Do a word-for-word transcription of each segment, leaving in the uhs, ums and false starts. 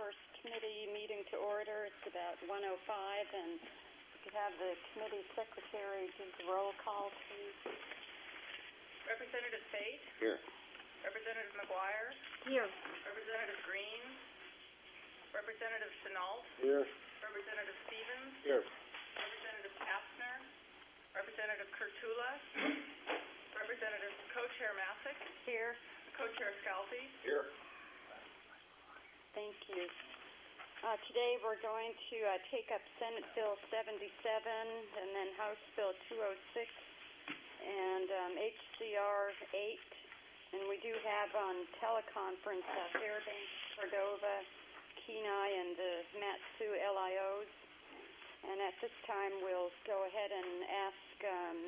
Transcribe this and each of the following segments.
first committee meeting to order. It's about one oh five, and we could have the committee secretary do the roll call, please. Representative Fate? Here. Representative McGuire? Here. Representative Green? Representative Chenault? Here. Representative Stevens? Here. Representative Kastner? Representative Kurtula? Representative Co-Chair Masick? Here. Co-Chair Scalzi? Here. Thank you. Uh, today we're going to uh, take up Senate Bill seventy-seven and then House Bill two oh six and um, H C R eight. And we do have on teleconference uh, Fairbanks, Cordova, Kenai, and the Mat-Su L I Os. And at this time we'll go ahead and ask um,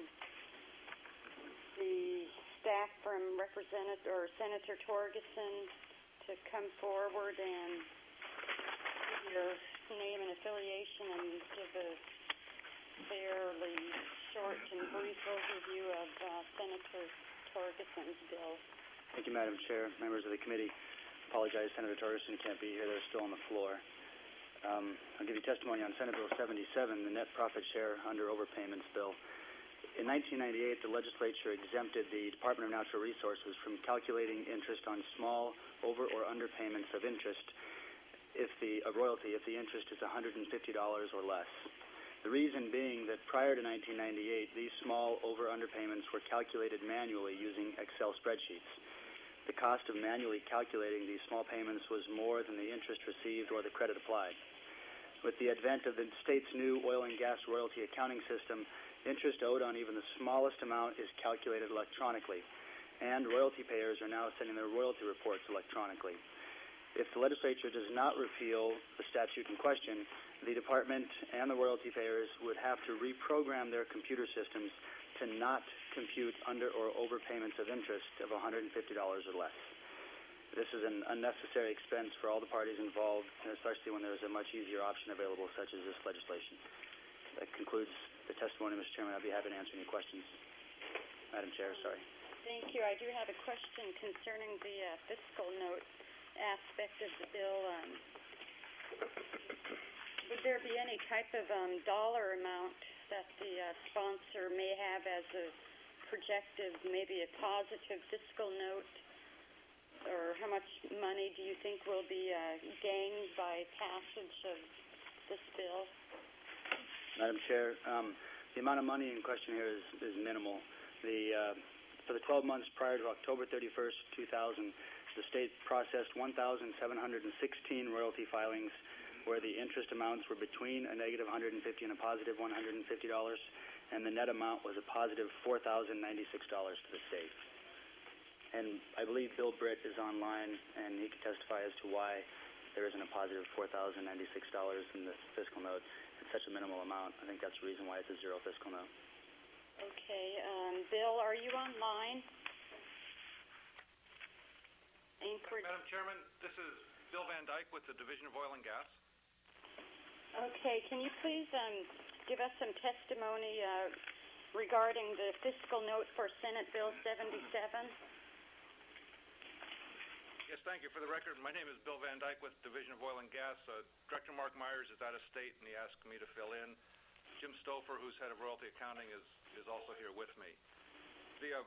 the staff from Representative or Senator Torgerson to come forward and give your name and affiliation and give a fairly short and brief overview of uh, Senator Torgerson's bill. Thank you, Madam Chair. Members of the committee, apologize, Senator Torgerson can't be here. They're still on the floor. Um, I'll give you testimony on Senate Bill seventy-seven, the net profit share under overpayments bill. In nineteen ninety-eight, the legislature exempted the Department of Natural Resources from calculating interest on small over or underpayments of interest if the of royalty if the interest is one hundred fifty dollars or less. The reason being that prior to nineteen ninety-eight, these small over underpayments were calculated manually using Excel spreadsheets. The cost of manually calculating these small payments was more than the interest received or the credit applied. With the advent of the state's new oil and gas royalty accounting system, interest owed on even the smallest amount is calculated electronically, and royalty payers are now sending their royalty reports electronically. If the legislature does not repeal the statute in question, the department and the royalty payers would have to reprogram their computer systems to not compute under or overpayments of interest of one hundred fifty dollars or less. This is an unnecessary expense for all the parties involved, especially when there is a much easier option available, such as this legislation. That concludes the testimony, Mister Chairman. I'll be happy to answer any questions. Madam Chair, sorry. Thank you. I do have a question concerning the uh, fiscal note aspect of the bill. Um, would there be any type of um, dollar amount that the uh, sponsor may have as a projected, maybe a positive fiscal note? Or how much money do you think will be uh, gained by passage of this bill? Madam Chair, um, the amount of money in question here is, is minimal. The, uh, for the twelve months prior to October thirty-first, two thousand, the state processed one thousand seven hundred sixteen royalty filings where the interest amounts were between a negative one hundred fifty dollars and a positive one hundred fifty dollars, and the net amount was a positive four thousand ninety-six dollars to the state. And I believe Bill Britt is online, and he can testify as to why there isn't a positive four thousand ninety-six dollars in this fiscal note. It's such a minimal amount. I think that's the reason why it's a zero fiscal note. Okay. Um, Bill, are you online? Anchorage. Madam Chairman, this is Bill Van Dyke with the Division of Oil and Gas. Okay. Can you please um, give us some testimony uh, regarding the fiscal note for Senate Bill seventy-seven? Yes, thank you. For the record, my name is Bill Van Dyke with Division of Oil and Gas. Uh, Director Mark Myers is out of state, and he asked me to fill in. Jim Stouffer, who's head of royalty accounting, is, is also here with me. The, uh,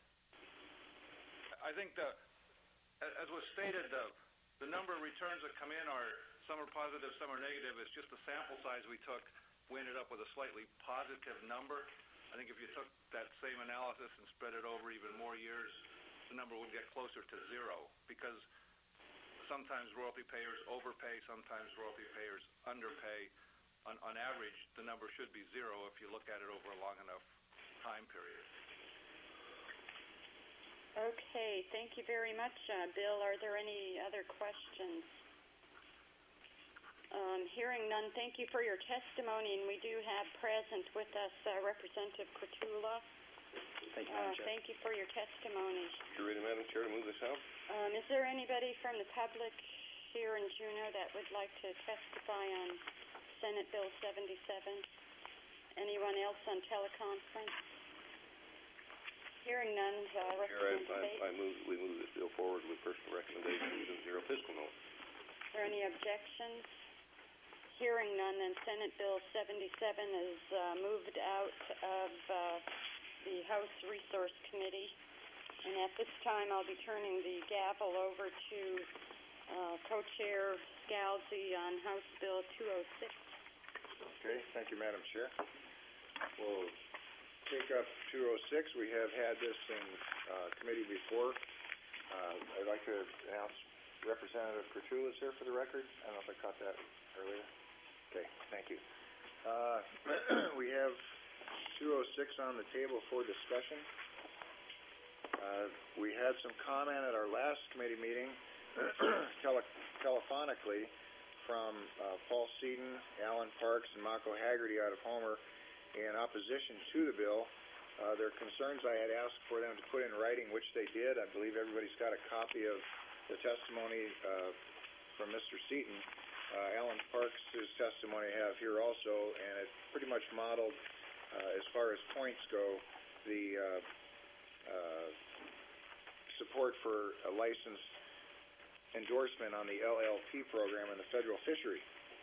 I think, the, as was stated, the, the number of returns that come in are some are positive, some are negative. It's just the sample size we took. We ended up with a slightly positive number. I think if you took that same analysis and spread it over even more years, the number would get closer to zero, because sometimes royalty payers overpay, sometimes royalty payers underpay. On, on average, the number should be zero if you look at it over a long enough time period. Okay, thank you very much, uh, Bill. Are there any other questions? Um, hearing none, thank you for your testimony, and we do have present with us uh, Representative Kurtula. Thank you, Uh, Madam Chair. thank you for your testimony. Would you read it, Madam Chair, to move this out? Um, is there anybody from the public here in Juneau that would like to testify on Senate Bill seventy-seven? Anyone else on teleconference? Hearing none, uh, Chair, I, Representative I, Bates. I move we move this bill forward with personal recommendations and zero fiscal note. there any objections? Hearing none, then Senate Bill seventy-seven is uh, moved out of uh, the House Resource Committee. And at this time, I'll be turning the gavel over to uh, Co-Chair Scalzi on House Bill two oh six. Okay, thank you, Madam Chair. We'll take up two oh six. We have had this in uh, committee before. Uh, I'd like to announce Representative Kurtula is here for the record. I don't know if I caught that earlier. Okay, thank you. Uh, we have two oh six on the table for discussion. Uh, we had some comment at our last committee meeting tele telephonically from uh, Paul Seaton, Alan Parks, and Mako Haggerty out of Homer in opposition to the bill. Uh, their concerns I had asked for them to put in writing, which they did. I believe everybody's got a copy of the testimony uh, from Mister Seaton. Uh, Alan Parks' testimony I have here also, and it pretty much modeled, uh, as far as points go, the uh, uh, support for a license endorsement on the L L P program in the federal fishery.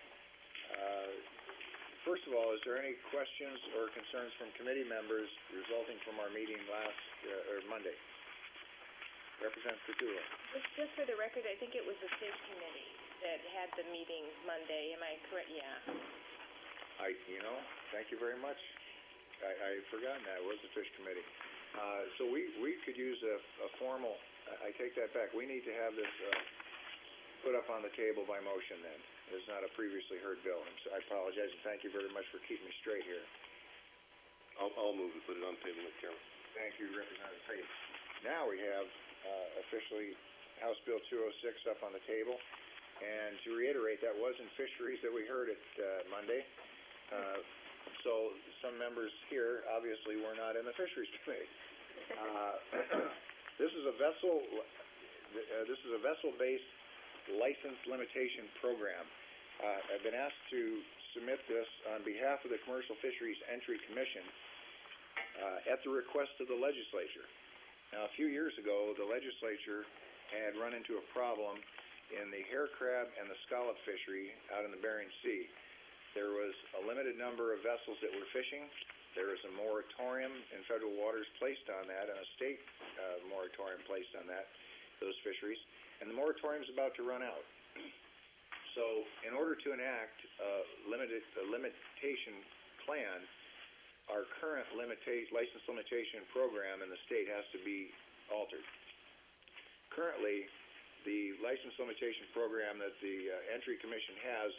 Uh, first of all, is there any questions or concerns from committee members resulting from our meeting last, uh, or Monday? Representative Kurtula. Just, just for the record, I think it was the Fish Committee that had the meeting Monday. Am I correct? Yeah. I, you know, thank you very much. I, I had forgotten that. It was the Fish Committee. Uh, so we, we could use a, a formal, I take that back. We need to have this uh, put up on the table by motion then. It's not a previously heard bill. And so I apologize, and thank you very much for keeping me straight here. I'll, I'll move and put it on the table, Mister Chairman. Thank you, Representative Tate. Now we have uh, officially House Bill two oh six up on the table. And to reiterate, that was in fisheries that we heard it uh, Monday. Uh, so some members here obviously were not in the Fisheries Committee. Uh, this is a vessel. Uh, this is a vessel-based license limitation program. Uh, I've been asked to submit this on behalf of the Commercial Fisheries Entry Commission uh, at the request of the legislature. Now, a few years ago, the legislature had run into a problem in the hair crab and the scallop fishery out in the Bering Sea. There was a limited number of vessels that were fishing. There was a moratorium in federal waters placed on that, and a state uh, moratorium placed on that, those fisheries, and the moratorium is about to run out. So in order to enact a limited a limitation plan, our current limita- license limitation program in the state has to be altered. Currently, the license limitation program that the uh, Entry Commission has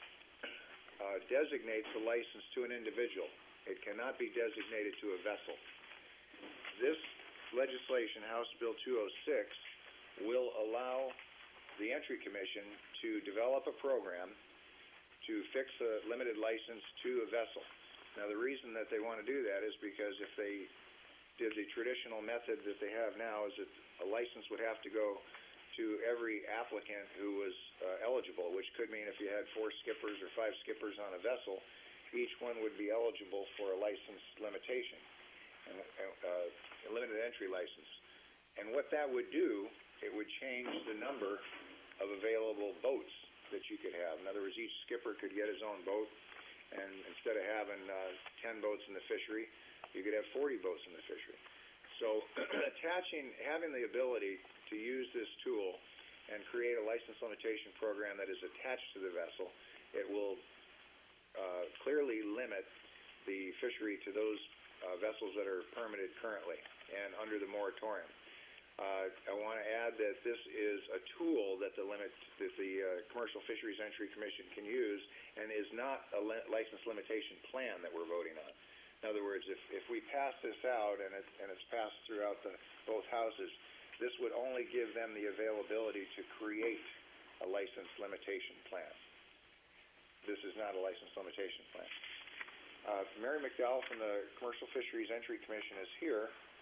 uh, designates the license to an individual. It cannot be designated to a vessel. This legislation, House Bill two oh six, will allow the Entry Commission to develop a program to fix a limited license to a vessel. Now, the reason that they want to do that is because if they did the traditional method that they have now, is that a license would have to go to every applicant who was uh, eligible, which could mean if you had four skippers or five skippers on a vessel, each one would be eligible for a license limitation, and, uh, a limited entry license. And what that would do, it would change the number of available boats that you could have. In other words, each skipper could get his own boat, and instead of having uh, ten boats in the fishery, you could have forty boats in the fishery. So attaching, having the ability to use this tool and create a license limitation program that is attached to the vessel, it will uh, clearly limit the fishery to those uh, vessels that are permitted currently and under the moratorium. Uh, I want to add that this is a tool that the limit that the uh, Commercial Fisheries Entry Commission can use, and is not a li license limitation plan that we're voting on. In other words, if, if we pass this out and, it, and it's passed throughout the, both houses, this would only give them the availability to create a license limitation plan. This is not a license limitation plan. Uh, Mary McDowell from the Commercial Fisheries Entry Commission is here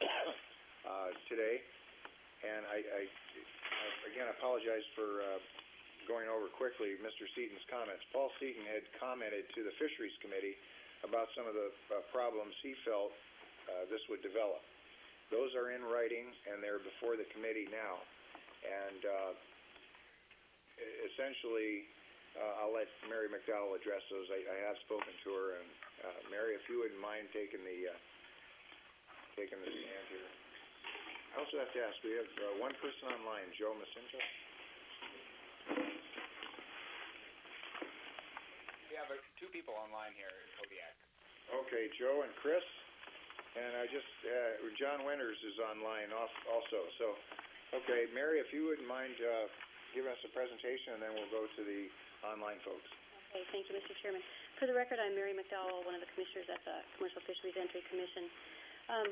uh, today, and I, I, I again apologize for uh, going over quickly Mister Seaton's comments. Paul Seaton had commented to the Fisheries Committee about some of the uh, problems he felt uh, this would develop. Those are in writing, and they're before the committee now. And uh, essentially, uh, I'll let Mary McDowell address those. I, I have spoken to her, and, uh, Mary, if you wouldn't mind taking the, uh, taking the stand here. I also have to ask, we have, uh, one person online, Joe Macinto? We have uh, two people online here in Kodiak. Okay, Joe and Chris, and I just, uh, John Winters is online al- also, so, okay, Mary, if you wouldn't mind, uh, giving us a presentation, and then we'll go to the online folks. Okay, thank you, Mister Chairman. For the record, I'm Mary McDowell, one of the commissioners at the Commercial Fisheries Entry Commission. Um,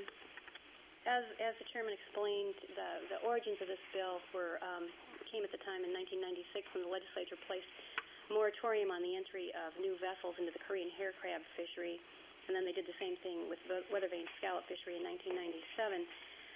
as, as the chairman explained, the, the origins of this bill were, um, came at the time in nineteen ninety-six when the legislature placed moratorium on the entry of new vessels into the Korean hair crab fishery, and then they did the same thing with the weather vane scallop fishery in nineteen ninety-seven.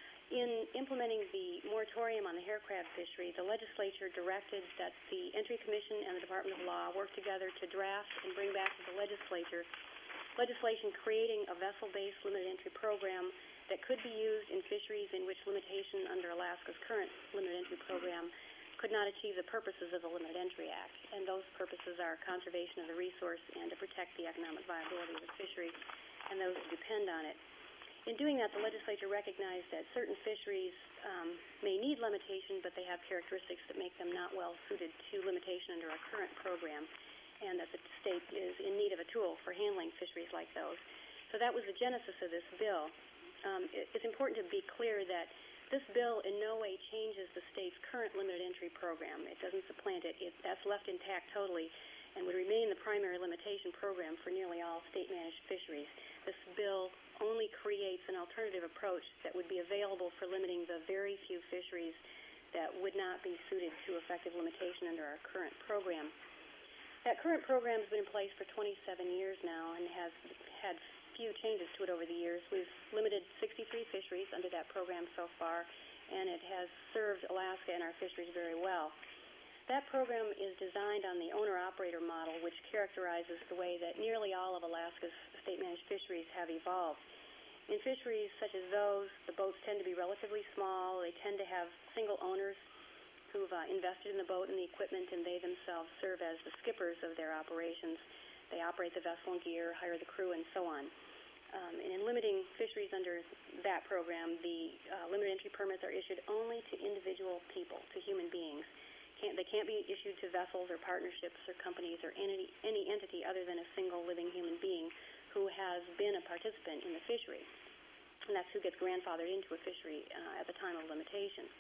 In implementing the moratorium on the hair crab fishery, the legislature directed that the Entry Commission and the Department of Law work together to draft and bring back to the legislature legislation creating a vessel-based limited entry program that could be used in fisheries in which limitation under Alaska's current limited entry program could not achieve the purposes of the Limited Entry Act. And those purposes are conservation of the resource and to protect the economic viability of the fishery and those who depend on it. In doing that, the legislature recognized that certain fisheries um, may need limitation, but they have characteristics that make them not well suited to limitation under our current program, and that the state is in need of a tool for handling fisheries like those. So that was the genesis of this bill. Um, it, it's important to be clear that this bill in no way changes the state's current limited entry program. It doesn't supplant it. it. That's left intact totally and would remain the primary limitation program for nearly all state-managed fisheries. This bill only creates an alternative approach that would be available for limiting the very few fisheries that would not be suited to effective limitation under our current program. That current program has been in place for twenty-seven years now and has had few changes to it over the years. We've limited sixty-three fisheries under that program so far, and it has served Alaska and our fisheries very well. That program is designed on the owner-operator model, which characterizes the way that nearly all of Alaska's state-managed fisheries have evolved. In fisheries such as those, the boats tend to be relatively small. They tend to have single owners who've uh, invested in the boat and the equipment, and they themselves serve as the skippers of their operations. They operate the vessel and gear, hire the crew, and so on. Um, and in limiting fisheries under that program, the uh, limited entry permits are issued only to individual people, to human beings. Can't, they can't be issued to vessels or partnerships or companies or any, any entity other than a single living human being who has been a participant in the fishery. And that's who gets grandfathered into a fishery uh, at the time of limitation.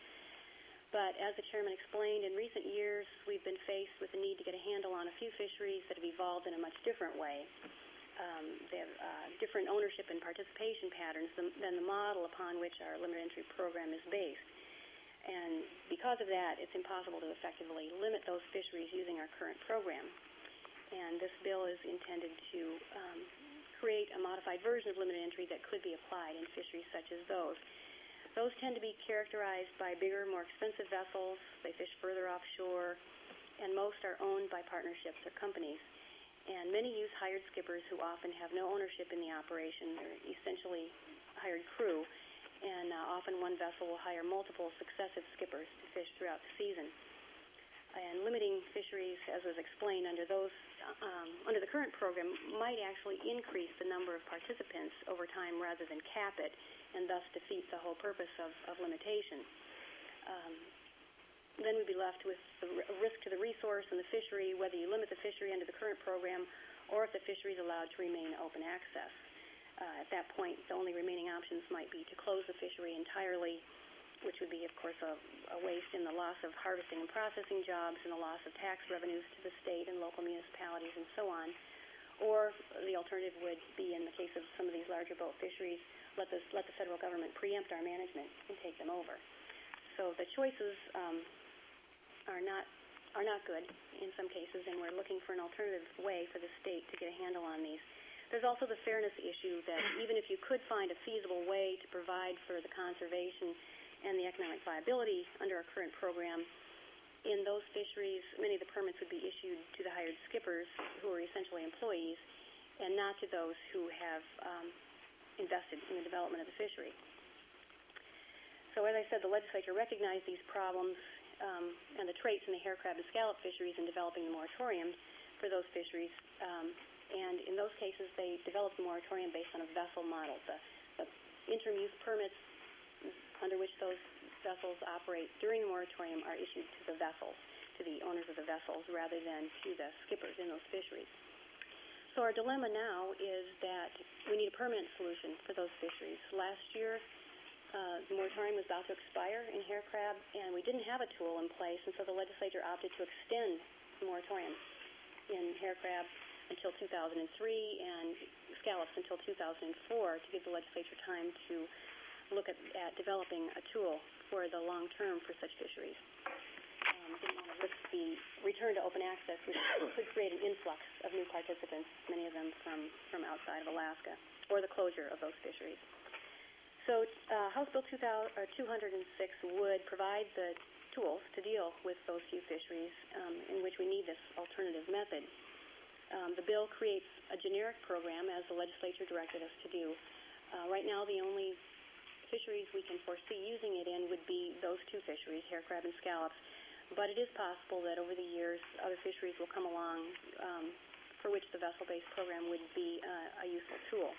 But as the chairman explained, in recent years, we've been faced with the need to get a handle on a few fisheries that have evolved in a much different way. Um, they have uh, different ownership and participation patterns than, than the model upon which our limited entry program is based. And because of that, it's impossible to effectively limit those fisheries using our current program. And this bill is intended to um, create a modified version of limited entry that could be applied in fisheries such as those. Those tend to be characterized by bigger, more expensive vessels. They fish further offshore, and most are owned by partnerships or companies. And many use hired skippers who often have no ownership in the operation. They're essentially hired crew, and uh, often one vessel will hire multiple successive skippers to fish throughout the season. And limiting fisheries, as was explained under those um, under the current program, might actually increase the number of participants over time rather than cap it, and thus defeat the whole purpose of, of limitation. Um, then we'd be left with the r- risk to the resource and the fishery, whether you limit the fishery under the current program or if the fishery is allowed to remain open access. Uh, at that point, the only remaining options might be to close the fishery entirely, which would be, of course, a, a waste in the loss of harvesting and processing jobs and the loss of tax revenues to the state and local municipalities and so on. Or the alternative would be, in the case of some of these larger boat fisheries, let, this, let the federal government preempt our management and take them over. So the choices um, are not are not good in some cases, and we're looking for an alternative way for the state to get a handle on these. There's also the fairness issue that even if you could find a feasible way to provide for the conservation and the economic viability under our current program, in those fisheries, many of the permits would be issued to the hired skippers who are essentially employees and not to those who have um, invested in the development of the fishery. So as I said, the legislature recognized these problems, um, and the traits in the hair crab and scallop fisheries in developing the moratorium for those fisheries. Um, and in those cases, they developed the moratorium based on a vessel model. The, the interim use permits under which those vessels operate during the moratorium are issued to the vessels, to the owners of the vessels, rather than to the skippers in those fisheries. So our dilemma now is that we need a permanent solution for those fisheries. Last year, uh, the moratorium was about to expire in hair crab, and we didn't have a tool in place, and so the legislature opted to extend the moratorium in hair crab until two thousand three and scallops until two thousand four to give the legislature time to look at, at developing a tool for the long term for such fisheries. Um, didn't want to risk the return to open access, which could create an influx of new participants, many of them from, from outside of Alaska, or the closure of those fisheries. So uh, House Bill two hundred six would provide the tools to deal with those few fisheries um, in which we need this alternative method. Um, the bill creates a generic program, as the legislature directed us to do. Uh, right now, the only fisheries we can foresee using it in would be those two fisheries, hair crab and scallops. But it is possible that over the years, other fisheries will come along um, for which the vessel-based program would be uh, a useful tool.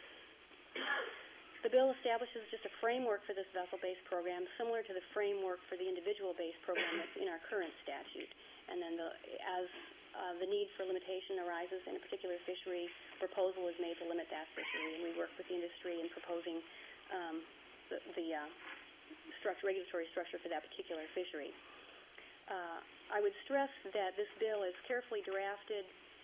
The bill establishes just a framework for this vessel-based program, similar to the framework for the individual-based program that's in our current statute. And then the, as uh, the need for limitation arises in a particular fishery, proposal is made to limit that fishery, and we work with the industry in proposing um, the, the uh, structure, regulatory structure for that particular fishery. Uh, I would stress that this bill is carefully drafted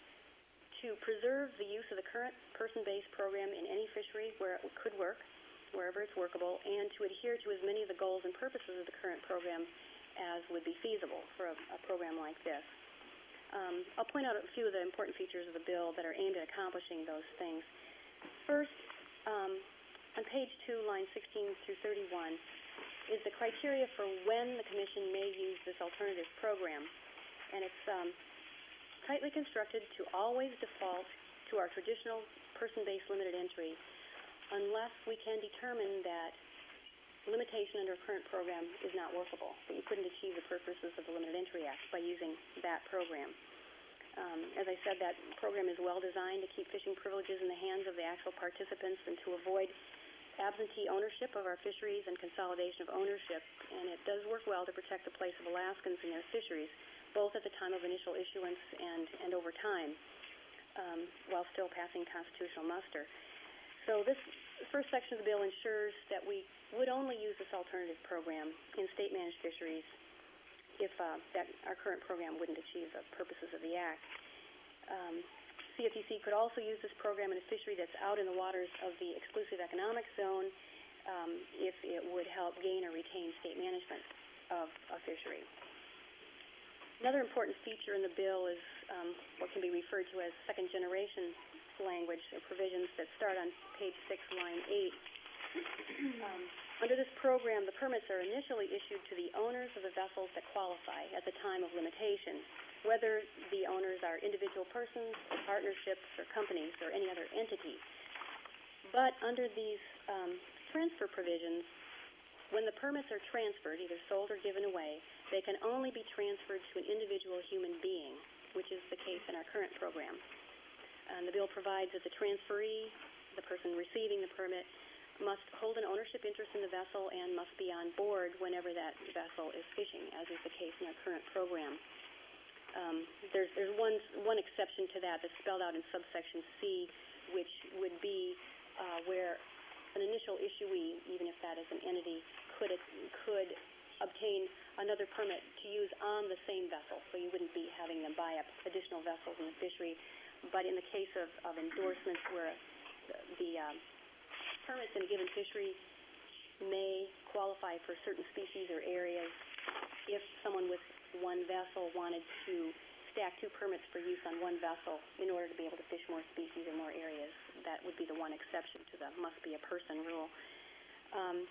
to preserve the use of the current person-based program in any fishery where it could work, wherever it's workable, and to adhere to as many of the goals and purposes of the current program as would be feasible for a, a program like this. Um, I'll point out a few of the important features of the bill that are aimed at accomplishing those things. First, um, on page two, lines sixteen through thirty-one, is the criteria for when the Commission may use this alternative program. And it's um, tightly constructed to always default to our traditional person-based limited entry unless we can determine that limitation under a current program is not workable, that you couldn't achieve the purposes of the Limited Entry Act by using that program. Um, as I said, that program is well designed to keep fishing privileges in the hands of the actual participants and to avoid absentee ownership of our fisheries and consolidation of ownership, and it does work well to protect the place of Alaskans in their fisheries, both at the time of initial issuance and, and over time, um, while still passing constitutional muster. So this first section of the bill ensures that we would only use this alternative program in state-managed fisheries if uh, that our current program wouldn't achieve the purposes of the Act. Um, C F T C could also use this program in a fishery that's out in the waters of the exclusive economic zone um, if it would help gain or retain state management of a fishery. Another important feature in the bill is um, what can be referred to as second-generation language or provisions that start on page six, line eight. Um, under this program, the permits are initially issued to the owners of the vessels that qualify at the time of limitation, whether the owners are individual persons, or partnerships, or companies, or any other entity. But under these um, transfer provisions, when the permits are transferred, either sold or given away, they can only be transferred to an individual human being, which is the case in our current program. And the bill provides that the transferee, the person receiving the permit, must hold an ownership interest in the vessel and must be on board whenever that vessel is fishing, as is the case in our current program. Um, there's there's one, one exception to that that's spelled out in subsection C, which would be uh, where an initial issuee, even if that is an entity, could could obtain another permit to use on the same vessel, so you wouldn't be having them buy up additional vessels in the fishery. But in the case of, of endorsements where the, the um, permits in a given fishery may qualify for certain species or areas, if someone with one vessel wanted to stack two permits for use on one vessel in order to be able to fish more species or more areas, that would be the one exception to the must be a person rule. Um,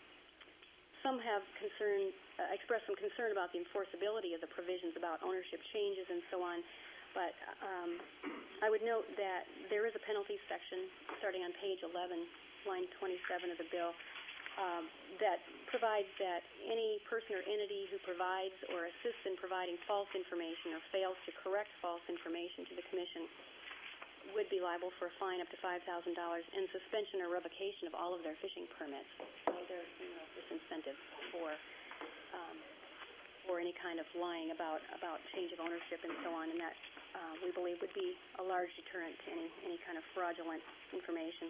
some have concern, uh, expressed some concern about the enforceability of the provisions about ownership changes and so on. But um, I would note that there is a penalty section starting on page eleven, line twenty-seven of the bill, um, that provides that any person or entity who provides or assists in providing false information or fails to correct false information to the Commission would be liable for a fine up to five thousand dollars and suspension or revocation of all of their fishing permits. So there's, you know, disincentive for um, for any kind of lying about about change of ownership and so on, and that uh, we believe would be a large deterrent to any any kind of fraudulent information.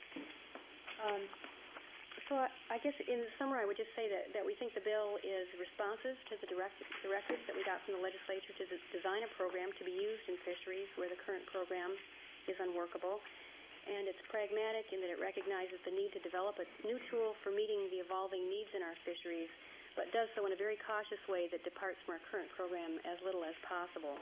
Um, so I, I guess in summary, I would just say that, that we think the bill is responsive to the direct, directives that we got from the legislature to des- design a program to be used in fisheries where the current program is unworkable, and it's pragmatic in that it recognizes the need to develop a new tool for meeting the evolving needs in our fisheries, but does so in a very cautious way that departs from our current program as little as possible.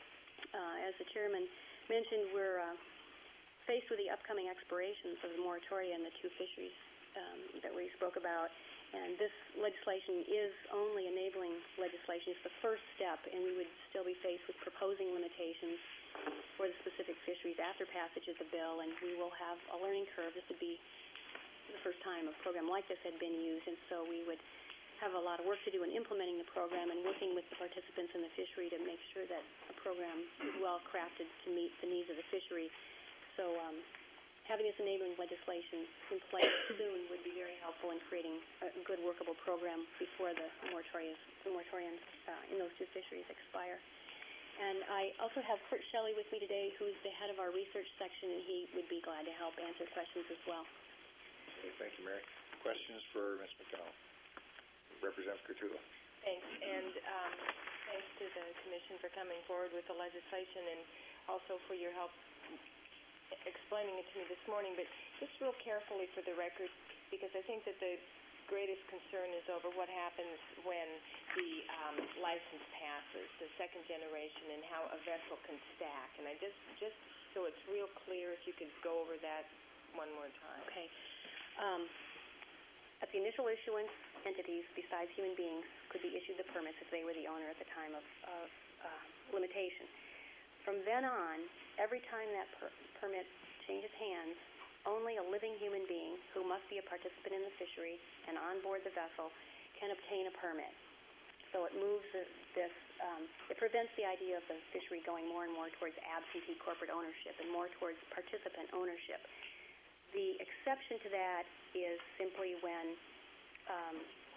Uh, as the chairman mentioned, we're uh, faced with the upcoming expirations of the moratoria in the two fisheries um, that we spoke about, and this legislation is only enabling legislation. It's the first step, and we would still be faced with proposing limitations for the specific fisheries after passage of the bill, and we will have a learning curve. This would be the first time a program like this had been used, and so we would have a lot of work to do in implementing the program and working with the participants in the fishery to make sure that a program is well crafted to meet the needs of the fishery. So um, having this enabling legislation in place soon would be very helpful in creating a good workable program before the moratoriums, the moratoriums uh, in those two fisheries expire. And I also have Kurt Shelley with me today, who's the head of our research section, and he would be glad to help answer questions as well. Okay, thank you, Mary. Questions for Miz McDowell? Representative Kurtula. Thanks, and um, thanks to the Commission for coming forward with the legislation and also for your help explaining it to me this morning, but just real carefully for the record, because I think that the greatest concern is over what happens when the um, license passes, the second generation, and how a vessel can stack. And I just, just so it's real clear, if you could go over that one more time. Okay. Um, at the initial issuance, entities besides human beings could be issued the permits if they were the owner at the time of, of uh, limitation. From then on, every time that per permit changes hands, only a living human being who must be a participant in the fishery and on board the vessel can obtain a permit. So it moves this, um, it prevents the idea of the fishery going more and more towards absentee corporate ownership and more towards participant ownership. The exception to that is simply when um,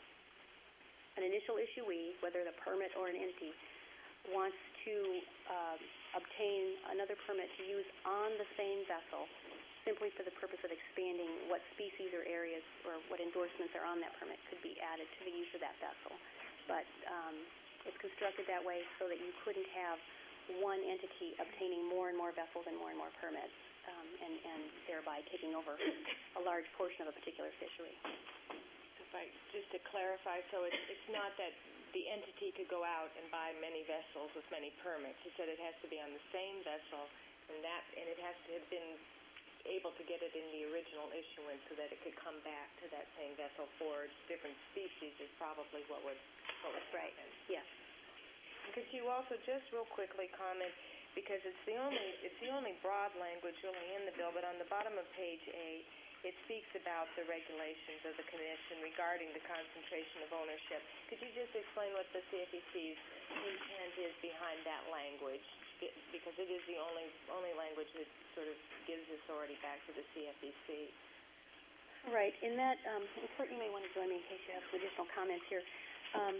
an initial issuee, whether the permit or an entity, wants to uh, obtain another permit to use on the same vessel simply for the purpose of expanding what species or areas or what endorsements are on that permit could be added to the use of that vessel. But um, it's constructed that way so that you couldn't have one entity obtaining more and more vessels and more and more permits, um, and, and thereby taking over a large portion of a particular fishery. So if I, just to clarify, so it's, it's not that the entity could go out and buy many vessels with many permits. You said it has to be on the same vessel, and that, and it has to have been able to get it in the original issuance so that it could come back to that same vessel for different species is probably what would, what would happen. Yes. Could you also just real quickly comment, because it's the only, it's the only broad language really in the bill, but on the bottom of page eight, it speaks about the regulations of the Commission regarding the concentration of ownership. Could you just explain what the C F E C's intent is behind that language? Because it is the only only language that sort of gives authority back to the C F E C. Right. In that, um, and Kurt, you may want to join me in case you have some additional comments here. Um,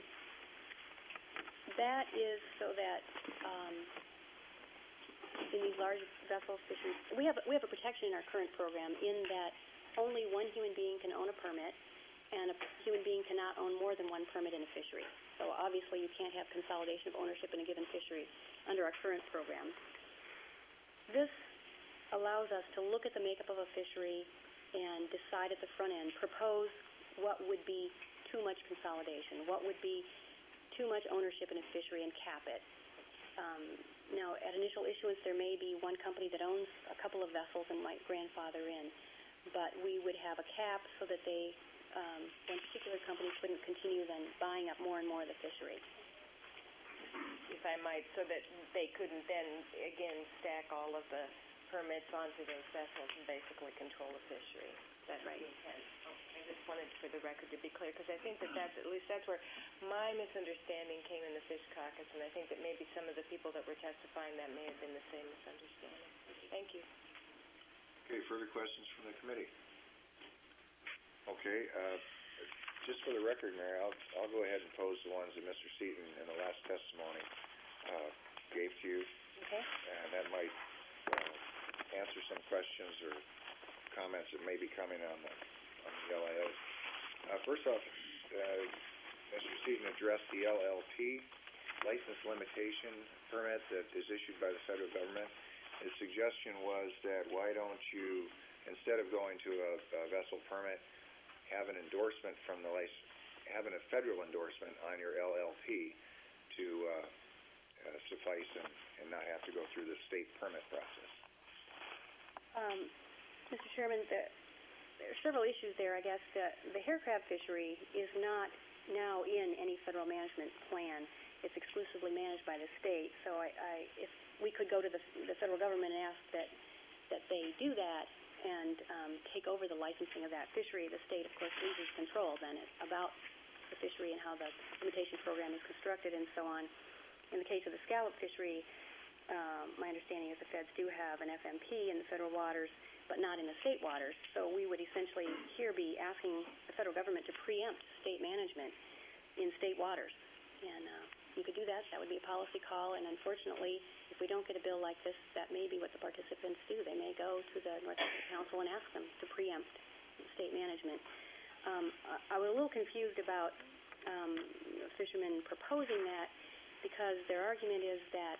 that is so that um, in these large vessel fisheries, we have we have a protection in our current program in that only one human being can own a permit, and a human being cannot own more than one permit in a fishery. So obviously you can't have consolidation of ownership in a given fishery under our current program. This allows us to look at the makeup of a fishery and decide at the front end, propose what would be too much consolidation, what would be too much ownership in a fishery, and cap it. Um, now, at initial issuance, there may be one company that owns a couple of vessels and might grandfather in, but we would have a cap so that they, um, one particular company couldn't continue then buying up more and more of the fishery. If I might, so that they couldn't then, again, stack all of the permits onto those vessels and basically control the fishery. Is that right? the intent. Oh, I just wanted for the record to be clear, because I think that that's, at least that's where my misunderstanding came in the Fish Caucus, and I think that maybe some of the people that were testifying, that may have been the same misunderstanding. Thank you. Okay, further questions from the committee? Okay, uh, just for the record, Mary, I'll, I'll go ahead and pose the ones that Mister Seaton in the last testimony, uh, gave to you, Okay. and that might, uh, answer some questions or comments that may be coming on the, on the L I Os. Uh, first off, uh, Mister Seaton addressed the L L P license limitation permit that is issued by the federal government. His suggestion was that why don't you, instead of going to a, a vessel permit, have an endorsement from the license, having a federal endorsement on your L L P to uh, uh, suffice and, and not have to go through the state permit process. Um, Mister Chairman, the, there are several issues there. I guess the, the hair crab fishery is not now in any federal management plan. It's exclusively managed by the state. So I, I, if we could go to the, the federal government and ask that that they do that and um, take over the licensing of that fishery, the state, of course, loses control then about the fishery and how the limitation program is constructed and so on. In the case of the scallop fishery, um, my understanding is the feds do have an F M P in the federal waters, but not in the state waters. So we would essentially here be asking the federal government to preempt state management in state waters. And uh, you could do that. That would be a policy call. And unfortunately, if we don't get a bill like this, that may be what the participants do. They may go to the North Dakota Council and ask them to preempt state management. Um, I, I was a little confused about um, fishermen proposing that because their argument is that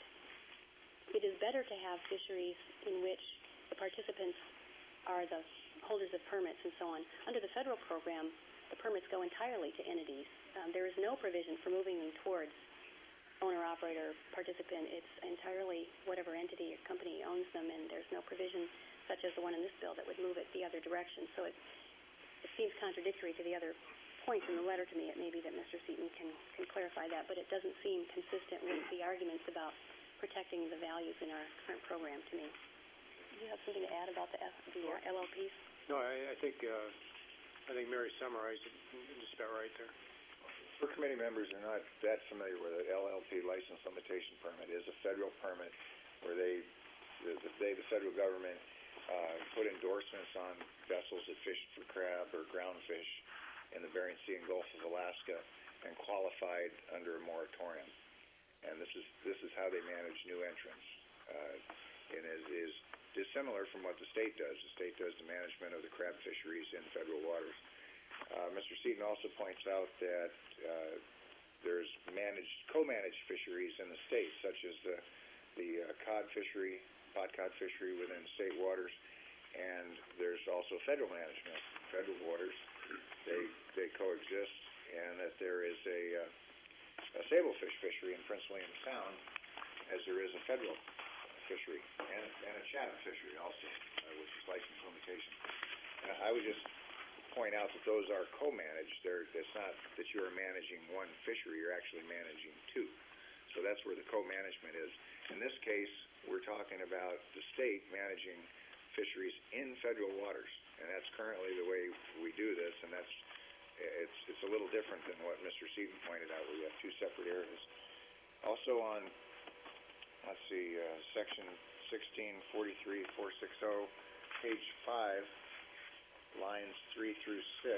it is better to have fisheries in which the participants are the holders of permits and so on. Under the federal program, the permits go entirely to entities. Um, there is no provision for moving them towards owner, operator, participant. It's entirely whatever entity or company owns them, and there's no provision such as the one in this bill that would move it the other direction. So it, it seems contradictory to the other points in the letter to me. It may be that Mister Seaton can, can clarify that, but it doesn't seem consistent with the arguments about protecting the values in our current program to me. Do you have something to add about the, F, the uh, L L Ps? No, I, I think uh, I think Mary summarized it just about right there. For committee members who are not that familiar with it, L L P license limitation permit is a federal permit where they, the, they, the federal government, uh, put endorsements on vessels that fish for crab or ground fish in the Bering Sea and Gulf of Alaska and qualified under a moratorium. And this is this is how they manage new entrants. Uh, and is, is dissimilar from what the state does. The state does the management of the crab fisheries in federal waters. Uh, Mister Seaton also points out that uh, there's managed, co-managed fisheries in the state, such as the, the uh, cod fishery, pot cod fishery within state waters, and there's also federal management, federal waters. They they coexist, and that there is a, uh, a sablefish fishery in Prince William Sound, as there is a federal fishery, and, and a Chatham fishery also, uh, which is license limitation. And I would just point out that those are co-managed. They're, it's not that you are managing one fishery, you're actually managing two. So that's where the co-management is. In this case, we're talking about the state managing fisheries in federal waters, and that's currently the way we do this, and that's it's it's a little different than what Mister Seaton pointed out, where you have two separate areas. Also on, let's see, uh, section sixteen forty-three four sixty, page five, lines three through six.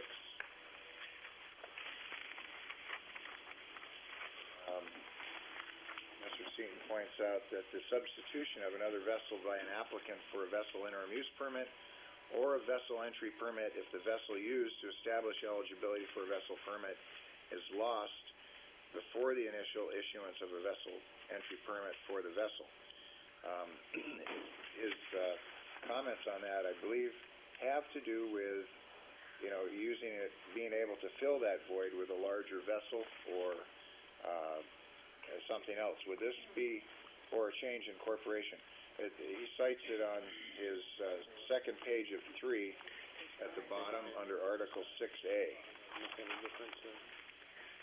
Um, Mister Seaton points out that the substitution of another vessel by an applicant for a vessel interim use permit or a vessel entry permit if the vessel used to establish eligibility for a vessel permit is lost before the initial issuance of a vessel entry permit for the vessel. Um, his uh, comments on that, I believe, have to do with, you know, using it, being able to fill that void with a larger vessel or uh, something else. Would this be for a change in corporation? It, he cites it on his uh, second page of three at the bottom under Article six A. Look at a different uh,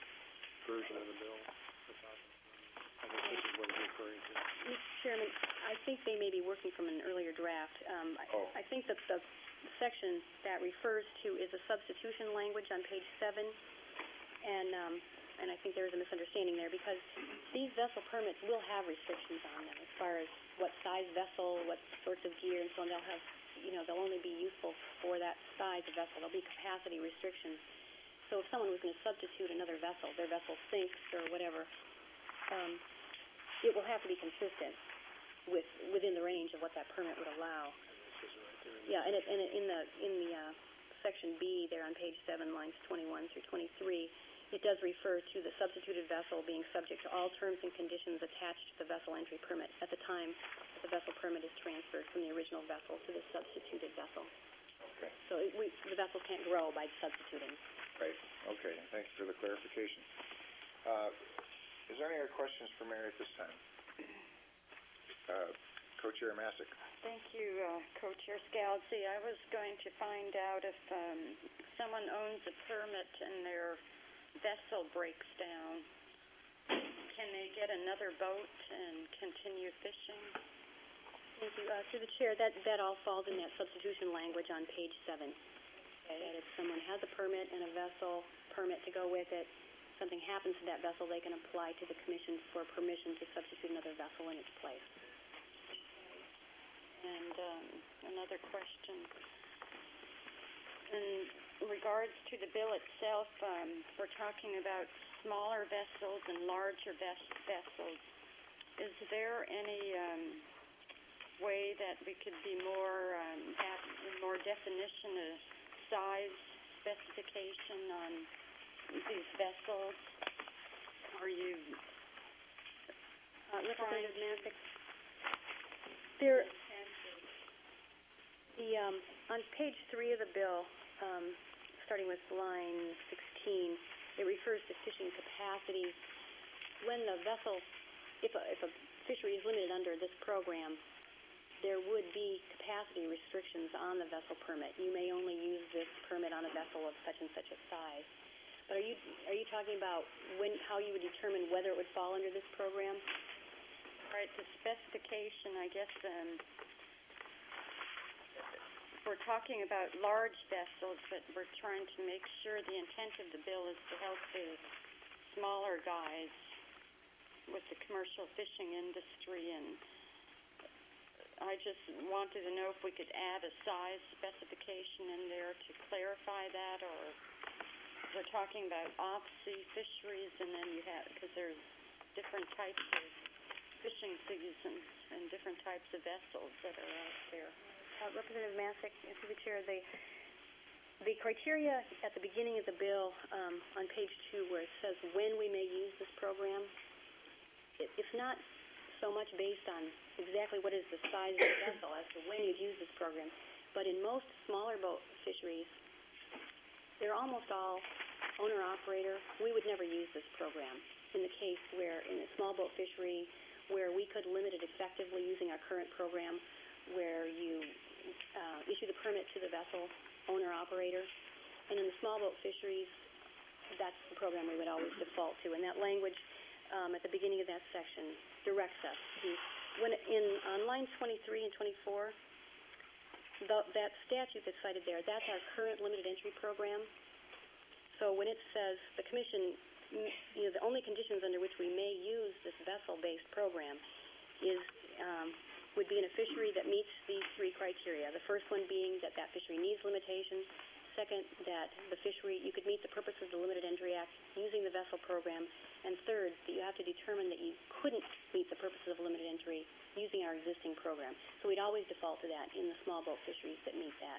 version of the bill. I think this is what it's referring to. Mister Chairman, I I think they may be working from an earlier draft. Um, I, Oh. I think that the section that refers to is a substitution language on page seven, and, um, and I think there is a misunderstanding there, because these vessel permits will have restrictions on them as far as what size vessel, what sorts of gear, and so on. They'll have, you know, they'll only be useful for that size of vessel. There'll be capacity restrictions. So if someone was going to substitute another vessel, their vessel sinks or whatever, um, it will have to be consistent with, within the range of what that permit would allow. Yeah, and it, and it, in the, in the, uh, section B there on page seven, lines twenty-one through twenty-three, it does refer to the substituted vessel being subject to all terms and conditions attached to the vessel entry permit at the time that the vessel permit is transferred from the original vessel to the substituted vessel. Okay. So it, we, the vessel can't grow by substituting. Right, okay, thanks for the clarification. Uh, is there any other questions for Mary at this time? Uh, Co-Chair Masick. Thank you, uh, Co-Chair Scalzi. I was going to find out if um, someone owns a permit and their vessel breaks down, can they get another boat and continue fishing? Thank you. Uh, through the chair, that, that all falls in that substitution language on page seven. Okay. That if someone has a permit and a vessel permit to go with it, something happens to that vessel, they can apply to the commission for permission to substitute another vessel in its place. And um, another question. In regards to the bill itself, um, we're talking about smaller vessels and larger ves- vessels. Is there any um, way that we could be more, um, have more definition of size specification on these vessels? Are you uh, Representative Masick? There, the, um, on page three of the bill, um, starting with line sixteen, it refers to fishing capacity. When the vessel, if a, if a fishery is limited under this program, there would be capacity restrictions on the vessel permit. You may only use this permit on a vessel of such and such a size. But are you, are you talking about when, how you would determine whether it would fall under this program? Right, the specification, I guess, um, we're talking about large vessels, but we're trying to make sure the intent of the bill is to help the smaller guys with the commercial fishing industry, and I just wanted to know if we could add a size specification in there to clarify that, or we're talking about off-sea fisheries, and then you have, because there's different types of fishing seasons and different types of vessels that are out there. Uh, Representative Masick, through the chair, the, the criteria at the beginning of the bill, um, on page two, where it says when we may use this program, it, it's not so much based on exactly what is the size of the vessel as to when you'd use this program, but in most smaller boat fisheries, they're almost all owner-operator. We would never use this program. In the case where, in a small boat fishery, where we could limit it effectively using our current program, where you uh, issue the permit to the vessel owner-operator. And in the small boat fisheries, that's the program we would always default to. And that language um, at the beginning of that section directs us to, when in on lines twenty-three and twenty-four, the, that statute that's cited there, that's our current limited entry program. So when it says the commission, you know, the only conditions under which we may use this vessel-based program is um, would be in a fishery that meets these three criteria. The first one being that that fishery needs limitations. Second, that the fishery, you could meet the purpose of the Limited Entry Act using the vessel program. And third, that you have to determine that you couldn't meet the purposes of limited entry using our existing program. So we'd always default to that in the small boat fisheries that meet that.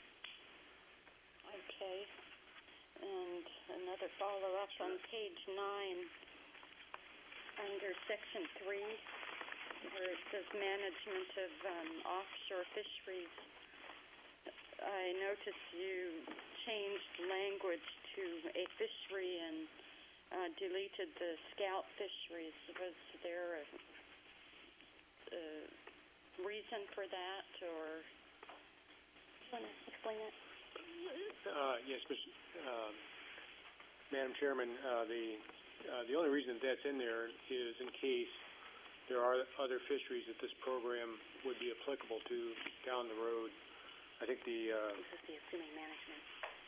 Okay. And another follow-up on page nine, under section three, where it says management of um, offshore fisheries. I noticed you changed language to a fishery and uh, deleted the scalp fisheries. Was there a, a reason for that, or? Do you want to explain that? Uh, yes, Mister Uh, Madam Chairman, uh, the uh, the only reason that that's in there is in case there are other fisheries that this program would be applicable to down the road. I think the, uh, This is the assuming management.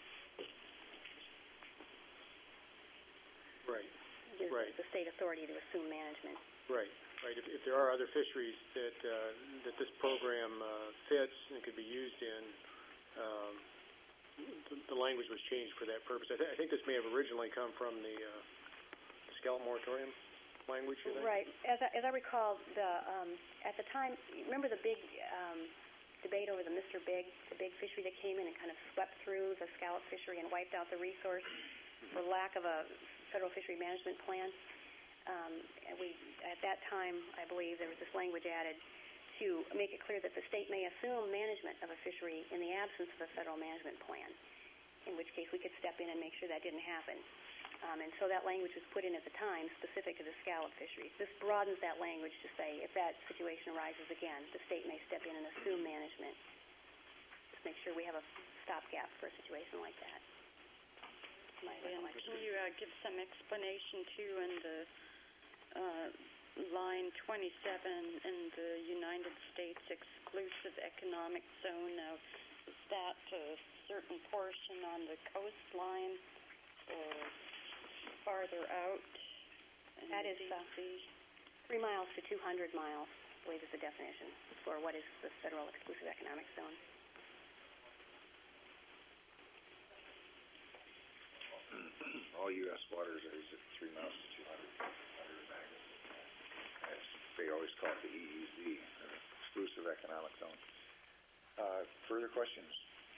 right, Gives Right. the state authority to assume management. right, right. If, if there are other fisheries that, uh, that this program, uh, fits and could be used in, um, the, the language was changed for that purpose. I, th- I think this may have originally come from the, uh, scallop moratorium language, you think? Right. As I, as I recall, the, um, at the time, remember the big, um, debate over the Mister Big, the big fishery that came in and kind of swept through the scallop fishery and wiped out the resource for lack of a federal fishery management plan? Um, and we, at that time, I believe there was this language added to make it clear that the state may assume management of a fishery in the absence of a federal management plan, in which case we could step in and make sure that didn't happen. Um, and so that language was put in at the time specific to the scallop fisheries. This broadens that language to say if that situation arises again, the state may step in and assume management. Just make sure we have a stopgap for a situation like that. My, And my can you uh, give some explanation, too, in the uh, line twenty-seven in the United States exclusive economic zone? Now, is that a certain portion on the coastline or farther out? That is uh, three miles to two hundred miles, I believe is the definition for what is the federal exclusive economic zone. All U S waters are is three miles to two hundred. That's, they always call it the E E Z, or Exclusive Economic Zone. Uh, further questions?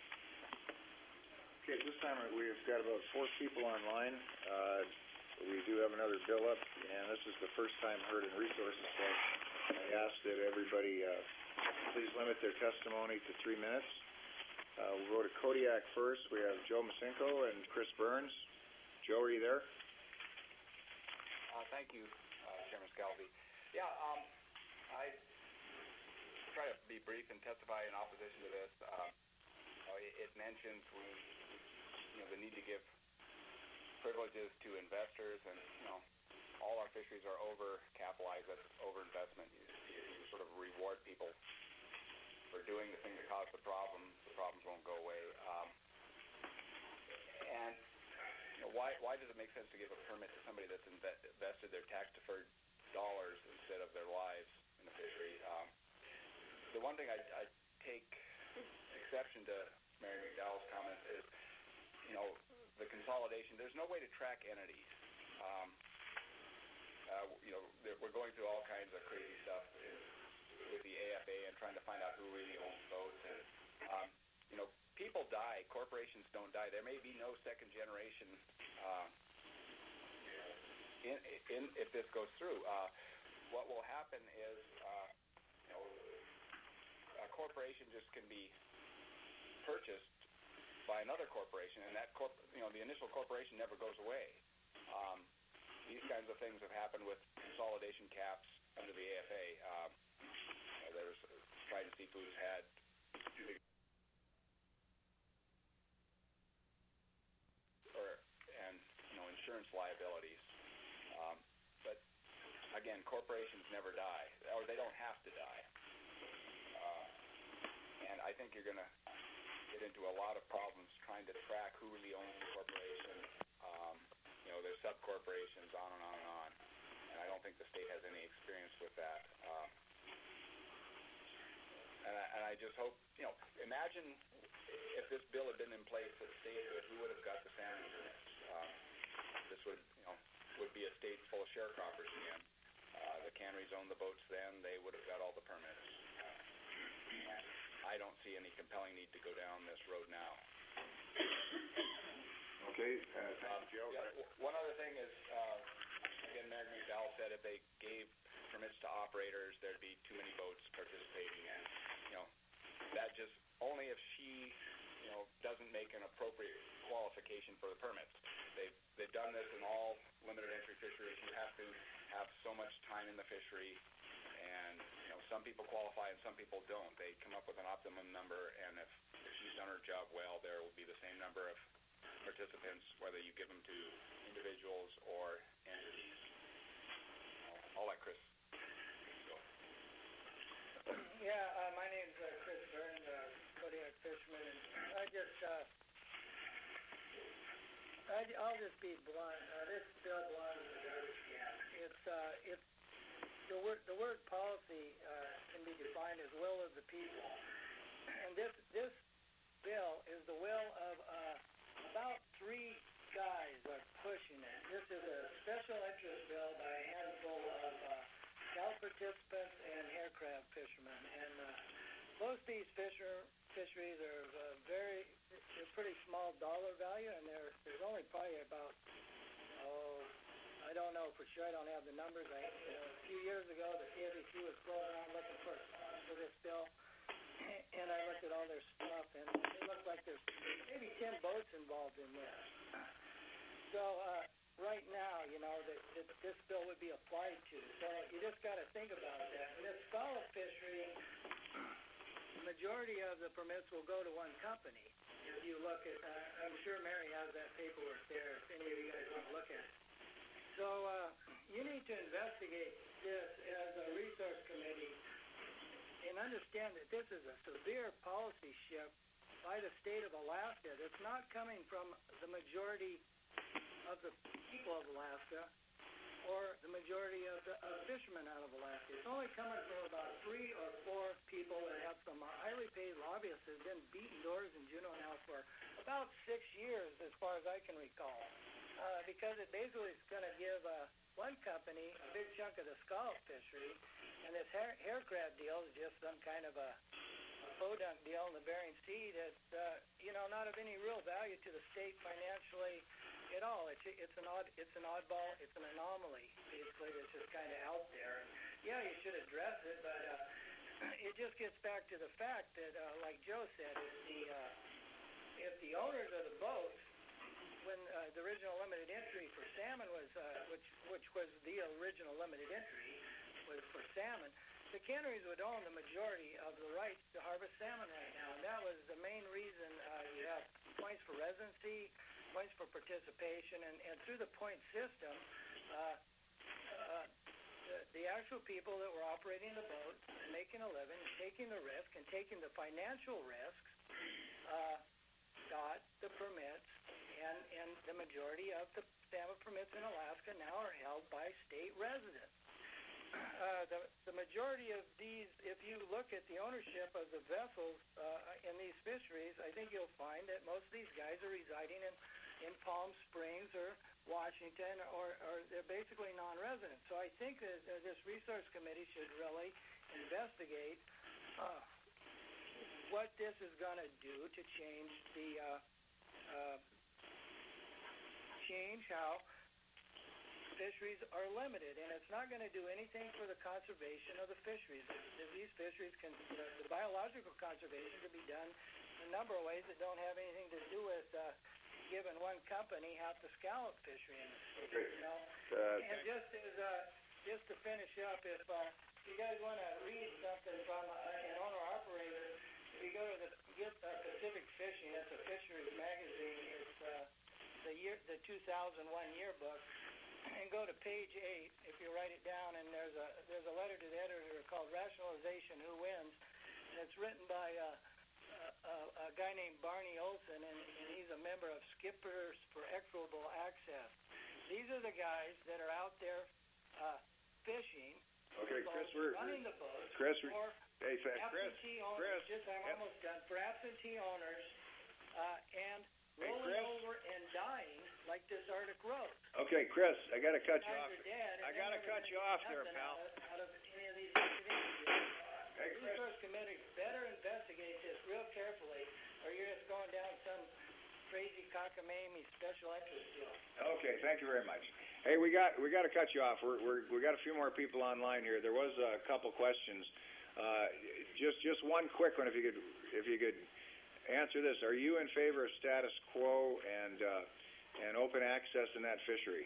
Okay, at this time we've got about four people online. Uh, we do have another bill up, and this is the first time heard in resources, so I ask that everybody uh, please limit their testimony to three minutes. Uh, we'll go to Kodiak first. We have Joe Masinko and Chris Burns. Joe, are you there? Uh, thank you, uh, Chairman Scalvi. Yeah, um, I try to be brief and testify in opposition to this. Uh, it, it mentions we, you know, the need to give privileges to investors, and you know, all our fisheries are over-capitalized. That's overinvestment. You, you, you sort of reward people for doing the thing that caused the problem. The problems won't go away. Um, and you know, why why does it make sense to give a permit to somebody that's inve- invested their tax-deferred dollars instead of their lives in the fishery? Um, the one thing I, I take exception to Mary McDowell's comment is, you know, the consolidation. There's no way to track entities. Um, uh, you know, we're going through all kinds of crazy stuff with the A F A and trying to find out who really owns boats. And um, you know, people die. Corporations don't die. There may be no second generation uh, in, in if this goes through. Uh, what will happen is, uh, you know, a corporation just can be purchased by another corporation, and that corp, you know, the initial corporation never goes away. Um, these kinds of things have happened with consolidation caps under the A F A. Um, there's Trident Seafoods had two big, or and you know, insurance liabilities. Um, but again, corporations never die, or they don't have to die. Uh, and I think you're going to get into a lot of problems trying to track who really owns the corporation. Um, you know, there's sub-corporations, on and on and on. And I don't think the state has any experience with that. Um, and, I, and I just hope, you know, imagine if this bill had been in place at statehood, who would have got the salmon permits? Um, this would, you know, would be a state full of sharecroppers again. Uh, the canneries owned the boats then. They would have got all the permits. Uh, and I don't see any compelling need to go down this road now. Okay, uh, thank you, Joe. Yeah, w- one other thing is, uh, again, Mayor McDowell said if they gave permits to operators, there'd be too many boats participating, and, you know, that just, only if she, you know, doesn't make an appropriate qualification for the permits. They've, they've done this in all limited entry fisheries. You have to have so much time in the fishery, and, you know, some people qualify and some people don't. They come up with an optimum number, and if, if she's done her job well, there will be the same number of participants, whether you give them to individuals or entities. I'll, I'll let Chris I, I'll just be blunt. Uh, this bill belongs in the garbage can. It's, uh, it's, the word, the word policy, uh, can be defined as will of the people. And this, this bill is the will of, uh, about three guys are pushing it. This is a special interest bill by a handful of, uh, scout participants and haircraft fishermen. And, uh, most of these fisher, fisheries are, uh, very, they're pretty small dollar value, and there, there's only probably about, oh, I don't know for sure, I don't have the numbers. I, you know, a few years ago, the C F E C was going around looking for, for this bill, and I looked at all their stuff, and it looked like there's maybe ten boats involved in this. So, uh, right now, you know, that, that this bill would be applied to, so you just gotta think about that. And this scallop fishery, the majority of the permits will go to one company. If you look at, uh, I'm sure Mary has that paperwork there, if any of you guys want to look at it. So, uh, you need to investigate this as a resource committee and understand that this is a severe policy shift by the state of Alaska that's not coming from the majority of the people of Alaska or the majority of the of fishermen out of Alaska. It's only coming from about three or four people that have some highly paid lobbyists that have been beating doors in Juneau now for about six years, as far as I can recall, uh, because it basically is going to give uh, one company a big chunk of the scallop fishery, and this hair, haircraft deal is just some kind of a, a podunk deal in the Bering Sea that's, uh, you know, not of any real value to the state financially at all. It's it's an odd it's an oddball. It's an anomaly, basically, that's just kind of out there. And yeah, you should address it, but uh, it just gets back to the fact that, uh, like Joe said, if the uh, if the owners of the boats, when uh, the original limited entry for salmon was, uh, which which was the original limited entry, was for salmon, the canneries would own the majority of the rights to harvest salmon right now, and that was the main reason uh, you have points for residency, points for participation, and, and through the point system, uh, uh, the, the actual people that were operating the boat, making a living, taking the risk, and taking the financial risks, uh, got the permits, and, and the majority of the salmon permits in Alaska now are held by state residents. Uh, the, the majority of these, if you look at the ownership of the vessels uh, in these fisheries, I think you'll find that most of these guys are residing in, in Palm Springs or Washington, or, or they're basically non-residents. So I think that uh, this resource committee should really investigate uh, what this is going to do to change the uh, uh, change how fisheries are limited, and it's not going to do anything for the conservation of the fisheries. These fisheries can, the, the biological conservation can be done in a number of ways that don't have anything to do with uh, giving one company half the scallop fishery in the state. You know, uh, and just as uh, just to finish up, if uh, you guys want to read something from uh, an owner operator, if you go to the get uh, Pacific Fishing, it's a fisheries magazine. It's uh, the year the two thousand one yearbook. And go to page eight, if you write it down, and there's a there's a letter to the editor called Rationalization, Who Wins? And it's written by uh, a, a, a guy named Barney Olson, and, and he's a member of Skippers for Equitable Access. These are the guys that are out there uh, fishing, Okay, Chris, we're, running the boats, Chris, we're, for hey, Chris, absentee owners, Chris, just, I'm yep. almost done, for absentee owners, uh, and Hey, rolling Chris. over and dying like this Arctic Rose. Okay, Chris, I gotta cut you Guys off. are dead, and I they're gotta never cut gonna you get off there, nothing pal. Out of, out of any of these interviews. Hey, The Chris. Resource Committee better investigate this real carefully, or you're just going down some crazy cockamamie special interest deal. Okay, thank you very much. Hey, we got we got to cut you off. We're, we're we got a few more people online here. There was a couple questions. Uh, just just one quick one, if you could if you could answer this. Are you in favor of status quo and uh, and open access in that fishery?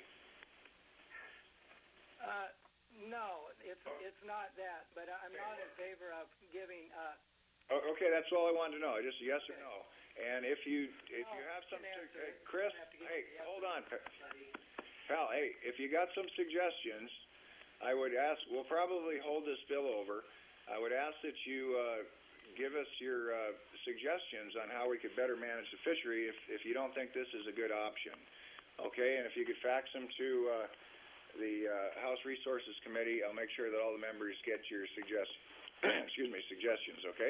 Uh, no, it's it's not that, but I'm not in favor of giving. Uh, Oh, okay, that's all I wanted to know. Just yes or no. And if you if No, you have you some, can su- answer hey, it. Chris, You don't have to give hey, me yes hold or on, no, pa- buddy. pal. Hey, if you got some suggestions, I would ask. We'll probably hold this bill over. I would ask that you uh, give us your uh, suggestions on how we could better manage the fishery. If if you don't think this is a good option, Okay, and if you could fax them to, uh, the, uh, House Resources Committee, I'll make sure that all the members get your suggest, excuse me, suggestions, okay?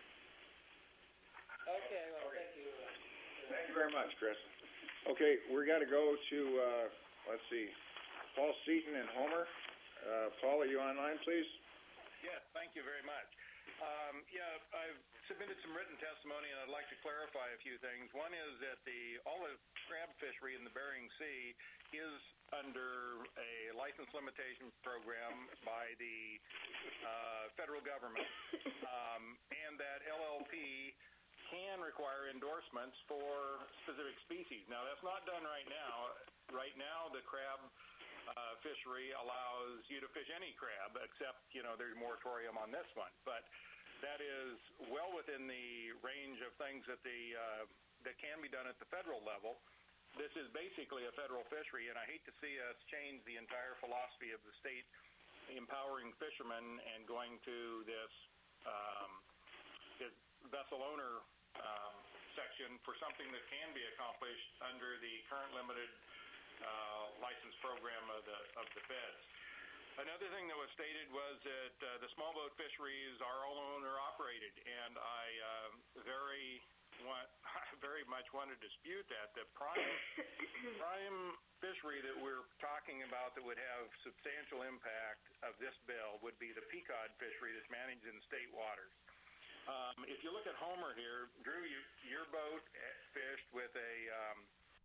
Okay, well, thank you. Thank you very much, Chris. Okay, we gotta go to, uh, let's see, Paul Seaton and Homer. Uh, Paul, are you online, please? Yes, thank you very much. Um, yeah, I've submitted some written testimony, and I'd like to clarify a few things. One is that the olive crab fishery in the Bering Sea is under a license limitation program by the uh, federal government, um, and that L L P can require endorsements for specific species. Now, that's not done right now. Right now, the crab uh, fishery allows you to fish any crab, except, you know, there's a moratorium on this one. But that is well within the range of things that the uh, that can be done at the federal level. This is basically a federal fishery, and I hate to see us change the entire philosophy of the state empowering fishermen and going to this, um, this vessel owner um, section for something that can be accomplished under the current limited uh, license program of the of the feds. Another thing that was stated was that uh, the small boat fisheries are all owner operated, and I uh, very want, very much want to dispute that. The prime prime fishery that we're talking about that would have substantial impact of this bill would be the peacod fishery that's managed in state waters. Um, if you look at Homer here, Drew, you, your boat fished with a um,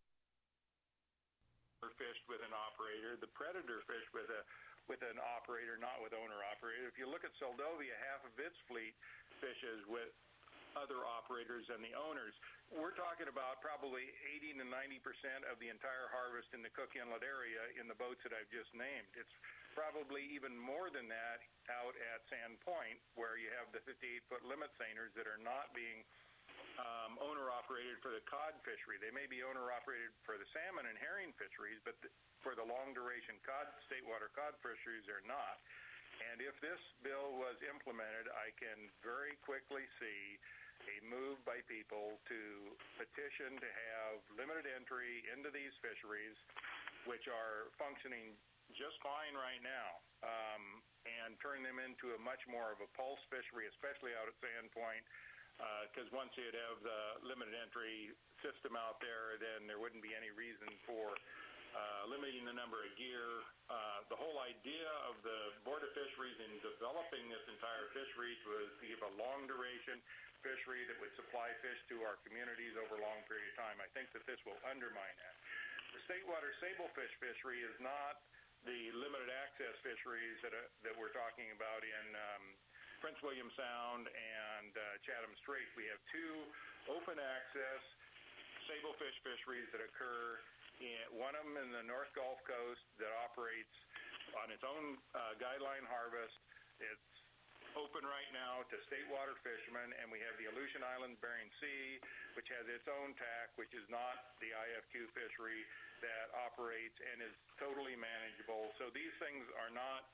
fished with an operator. The Predator fished with a with an operator, not with owner-operator. If you look at Soldovia, half of its fleet fishes with other operators and the owners. We're talking about probably eighty to ninety percent of the entire harvest in the Cook Inlet area in the boats that I've just named. It's probably even more than that out at Sand Point, where you have the fifty-eight foot limit seiners that are not being um, owner-operated for the cod fishery. They may be owner-operated for the salmon and herring fisheries, but the, for the long-duration cod, state water cod fisheries, they're not. And if this bill was implemented, I can very quickly see a move by people to petition to have limited entry into these fisheries, which are functioning just fine right now, um, and turn them into a much more of a pulse fishery, especially out at Sand Point, because uh, once you'd have the limited entry system out there, then there wouldn't be any reason for uh, limiting the number of gear. Uh, the whole idea of the Board of Fisheries in developing this entire fishery was to give a long-duration fishery that would supply fish to our communities over a long period of time. I think that this will undermine that. The state water sablefish fishery is not the limited access fisheries that, uh, that we're talking about in um, Prince William Sound and uh, Chatham Strait. We have two open access sablefish fisheries that occur in, one of them in the North Gulf Coast that operates on its own uh, guideline harvest. It's open right now to state water fishermen, and we have the Aleutian Islands Bering Sea, which has its own T A C, which is not the I F Q fishery that operates and is totally manageable. So these things are not,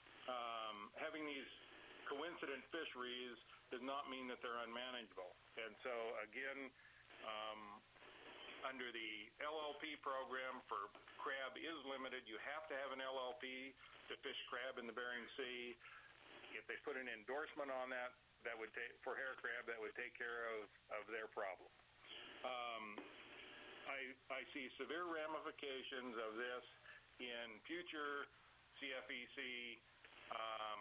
um, having these coincident fisheries does not mean that they're unmanageable. And so, again, um, under the L L P program for crab is limited. You have to have an L L P to fish crab in the Bering Sea. If they put an endorsement on that, that would take, for hair crab, that would take care of, of their problem. Um, I, I see severe ramifications of this in future C F E C, um,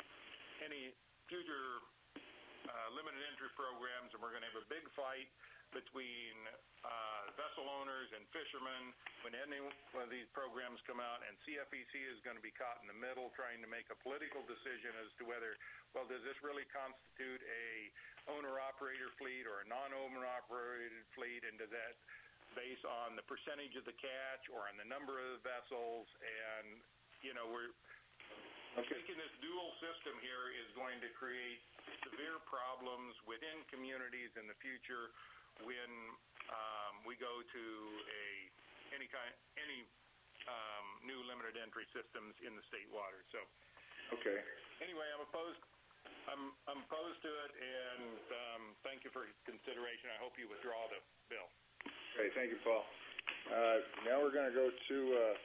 any future uh, limited entry programs, and we're going to have a big fight between uh, vessel owners and fishermen when any one of these programs come out, and C F E C is going to be caught in the middle trying to make a political decision as to whether, well, does this really constitute a owner-operator fleet or a non-owner-operated fleet, and does that base on the percentage of the catch or on the number of vessels? And, you know, we're okay. thinking this dual system here is going to create severe problems within communities in the future when um, we go to a any kind any um, new limited entry systems in the state water. So, okay. Anyway, I'm opposed. I'm, I'm opposed to it, and um, thank you for consideration. I hope you withdraw the bill. Okay, thank you, Paul. Uh, now we're gonna go to, uh,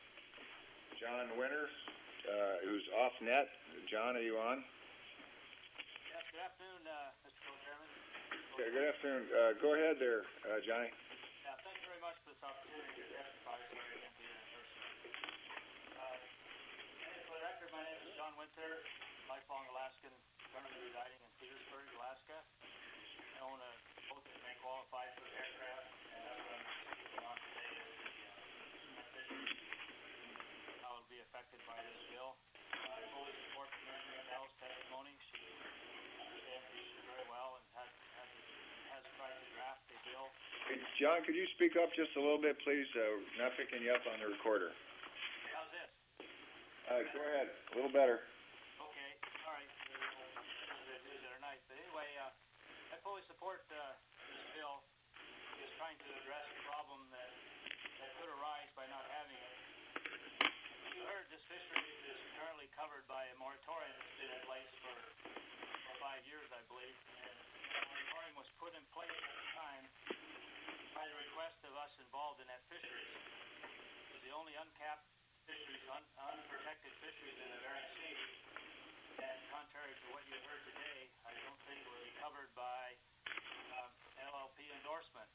John Winters, uh, who's off net. John, are you on? Yes, good afternoon, uh, Mister Co-Chairman. Okay, good afternoon. Uh, go ahead there, uh, Johnny. Yeah, thank you very much for this opportunity to testify. Sorry I can't be here in person. Uh, and for the record, my name is John Winter, lifelong Alaskan, currently residing in Petersburg, Alaska. I own a boat that may qualify for the aircraft, and that's what I'm speaking on today is the, uh, fisheries, how it'll be affected by this bill. Uh, I fully support Commissioner Adele's testimony. She understands the issue very well and has, has, has tried to draft a bill. Hey, John, could you speak up just a little bit, please? Uh, not picking you up on the recorder. How's this? Uh, go ahead. A little better. Okay, all right. This is it or night. But anyway, uh, I fully support uh, this bill. It's trying to address a problem that, that could arise by not having it. You heard this fishery is currently covered by a moratorium that's been in place for, for five years, I believe. And the moratorium was put in place at the time by the request of us involved in that fisheries. It was the only uncapped fisheries, un, unprotected fisheries in the Bering Sea. And contrary to what you heard today, I don't think it will be covered by um, L L P endorsement.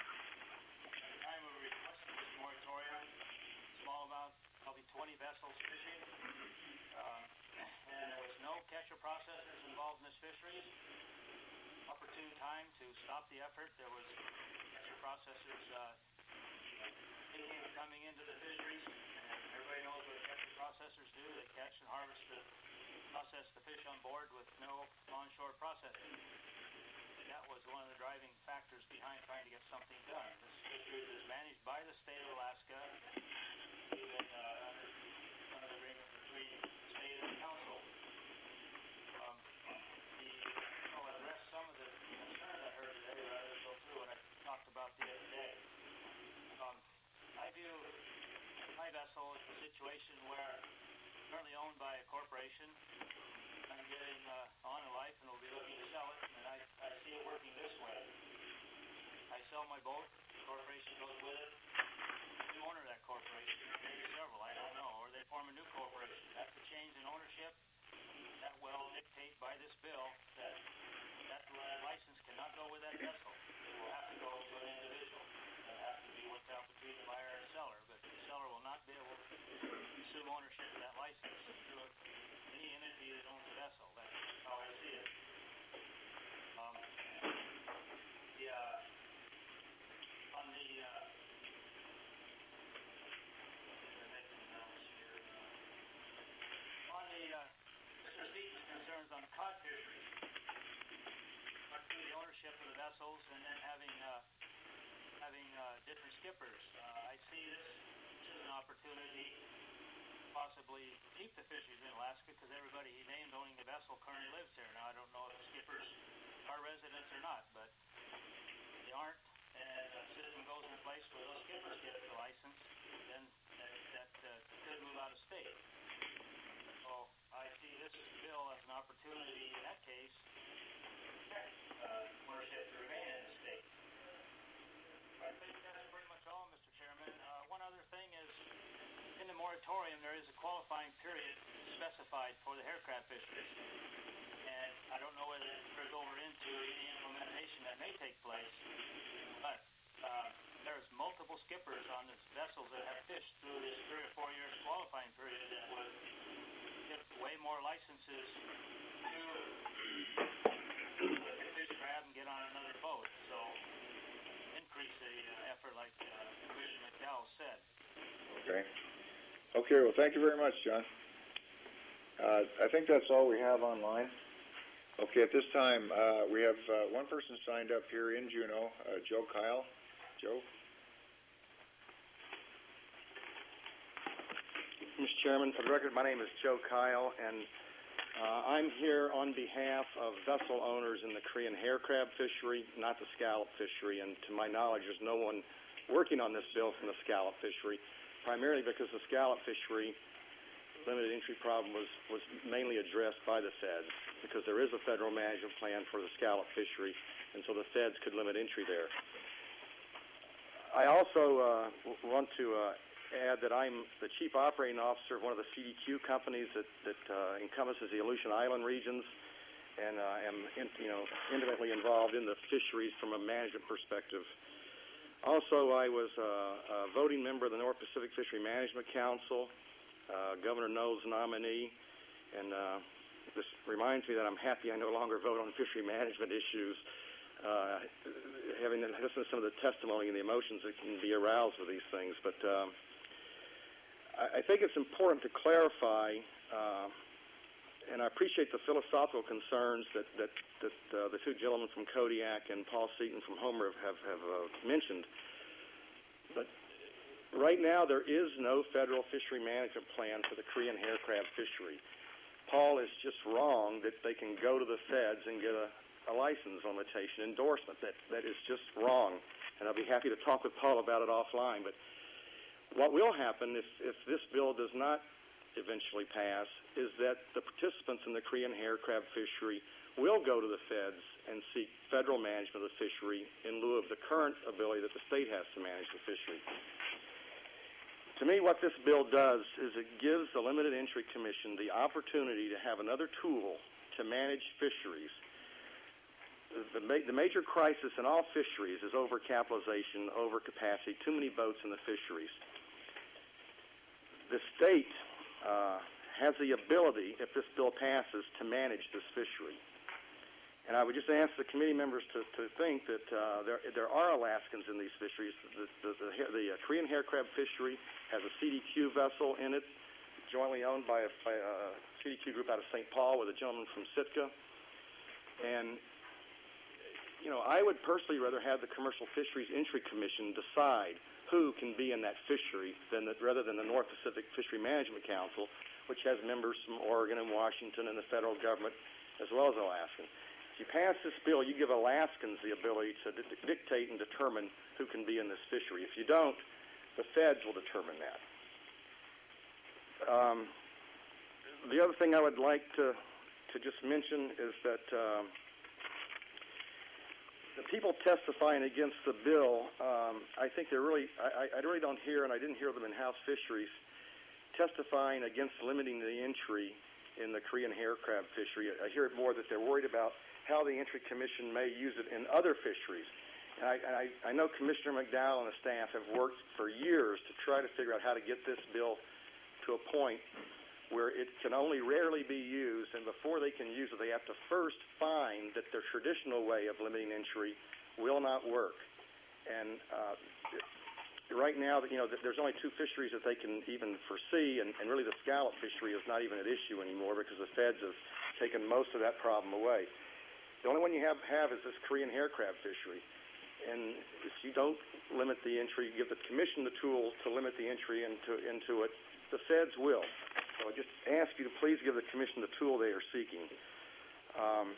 At the time we requested this moratorium, small amount, probably twenty vessels fishing, uh, and there was no catcher processors involved in this fisheries. Opportune time to stop the effort. There was catcher processors uh, thinking of coming into the fisheries, and everybody knows what catcher processors do. They catch and harvest the, process the fish on board with no onshore processing. And that was one of the driving factors behind trying to get something done. This fisheries is managed by the state of Alaska. Even uh, under, under the agreement between the state and the council. Um, the, I'll address some of the concerns I heard today rather than go through what I talked about the other day. Um, I view my vessel as a situation where currently owned by a corporation. I'm getting uh, on in life and will be looking to sell it, and I, I see it working this way. I sell my boat, the corporation goes with it. The owner of that corporation, maybe several, I don't know, or they form a new corporation. That's a change in ownership. That will dictate by this bill that that license cannot go with that vessel. It will have to go to an individual. It will have to be worked out between the buyer and seller, but the seller will not be able to assume ownership of that license through any entity that owns the vessel. That's how I see it. Um, the, uh, on the, uh, concerns on cod fisheries, particularly the ownership of the vessels and then having uh, having uh, different skippers. Uh, I see this, this as an opportunity to possibly keep the fisheries in Alaska because everybody he named owning the vessel currently lives here. Now, I don't know if the skippers are residents or not, but they aren't, and a system goes in place where those skippers get the license, then that, that uh, could move out of state. So I see this bill as an opportunity in that case uh, ownership to remain in the state. I think that's pretty much all, Mister Chairman. Uh, one other thing is, in the moratorium, there is a qualifying period specified for the haircraft fisheries. And I don't know whether it triggers over into any implementation that may take place, but uh, there's multiple skippers on this vessels that have fished through this three or four years qualifying period that would give way more licenses to fish crab and get on another boat. So increase the uh, effort like uh, Commissioner McDowell said. Okay. Okay, well, thank you very much, John. Uh, I think that's all we have online. Okay, at this time, uh, we have uh, one person signed up here in Juneau, uh, Joe Kyle. Joe? Mister Chairman, for the record, my name is Joe Kyle, and uh, I'm here on behalf of vessel owners in the Korean hair crab fishery, not the scallop fishery. And to my knowledge, there's no one working on this bill from the scallop fishery, primarily because the scallop fishery limited entry problem was, was mainly addressed by the feds, because there is a federal management plan for the scallop fishery, and so the feds could limit entry there. I also uh, w- want to uh, add that I'm the chief operating officer of one of the C D Q companies that, that uh, encompasses the Aleutian Island regions, and uh, am in, you know intimately involved in the fisheries from a management perspective. Also, I was uh, a voting member of the North Pacific Fishery Management Council, uh, Governor Noll's nominee, and uh, this reminds me that I'm happy I no longer vote on fishery management issues, uh, having listened to some of the testimony and the emotions that can be aroused with these things. But um, I, I think it's important to clarify, uh, and I appreciate the philosophical concerns that, that, that uh, the two gentlemen from Kodiak and Paul Seaton from Homer have, have uh, mentioned. But right now there is no federal fishery management plan for the Korean hair crab fishery. Paul is just wrong that they can go to the feds and get a, a license limitation endorsement. That, that is just wrong. And I'll be happy to talk with Paul about it offline. But what will happen if, if this bill does not eventually pass is that the participants in the Korean hair crab fishery will go to the feds and seek federal management of the fishery in lieu of the current ability that the state has to manage the fishery. To me, what this bill does is it gives the Limited Entry Commission the opportunity to have another tool to manage fisheries. The, ma the major crisis in all fisheries is overcapitalization, overcapacity, too many boats in the fisheries. The state uh, has the ability, if this bill passes, to manage this fishery. And I would just ask the committee members to, to think that uh, there, there are Alaskans in these fisheries. The, the, the, the uh, Korean hair crab fishery has a C D Q vessel in it, jointly owned by a, by a C D Q group out of Saint Paul with a gentleman from Sitka. And, you know, I would personally rather have the Commercial Fisheries Entry Commission decide who can be in that fishery than the, rather than the North Pacific Fishery Management Council, which has members from Oregon and Washington and the federal government, as well as Alaska. If you pass this bill, you give Alaskans the ability to di dictate and determine who can be in this fishery. If you don't, the feds will determine that. Um, the other thing I would like to, to just mention is that um, the people testifying against the bill, um, I think they're really, I, I really don't hear, and I didn't hear them in House Fisheries, testifying against limiting the entry in the Korean hair crab fishery. I hear it more that they're worried about how the Entry Commission may use it in other fisheries. And I, I, I know Commissioner McDowell and the staff have worked for years to try to figure out how to get this bill to a point where it can only rarely be used, and before they can use it, they have to first find that their traditional way of limiting entry will not work. And uh, right now, you know, there's only two fisheries that they can even foresee, and, and really the scallop fishery is not even at issue anymore because the feds have taken most of that problem away. The only one you have, have is this Korean hair crab fishery. And if you don't limit the entry, you give the commission the tools to limit the entry into, into it, the feds will. So I just ask you to please give the commission the tool they are seeking. Um,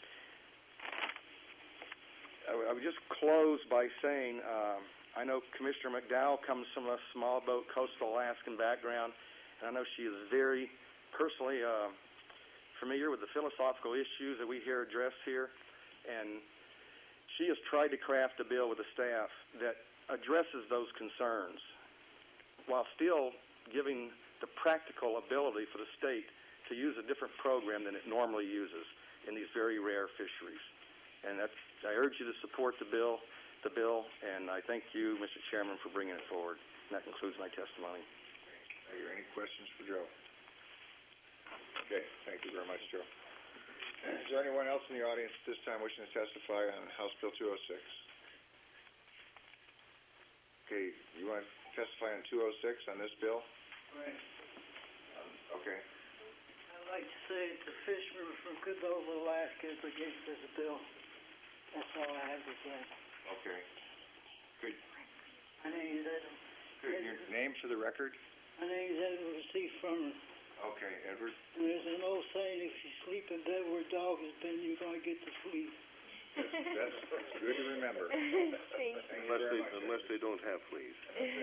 I, I would just close by saying, uh, I know Commissioner McDowell comes from a small boat coastal Alaskan background, and I know she is very personally uh, familiar with the philosophical issues that we hear addressed here, and she has tried to craft a bill with the staff that addresses those concerns while still giving the practical ability for the state to use a different program than it normally uses in these very rare fisheries. And that's, I urge you to support the bill, the bill, and I thank you, Mister Chairman, for bringing it forward. And that concludes my testimony. Are there any questions for Joe? Okay, thank you very much, Joe. Is there anyone else in the audience at this time wishing to testify on House Bill two oh six? Okay, you want to testify on two oh six on this bill? Right. Okay. I'd like to say that the fishermen from Cordova, Alaska is against this bill. That's all I have to say. Okay. Good. My name is Edward. Good. Your name for the record? My name is Edward C. Furman. Okay, Edward. And there's an old saying, if you sleep in bed where a dog has been, you're going to get to sleep. That's, that's, that's good to remember. Unless they, unless they don't have fleas.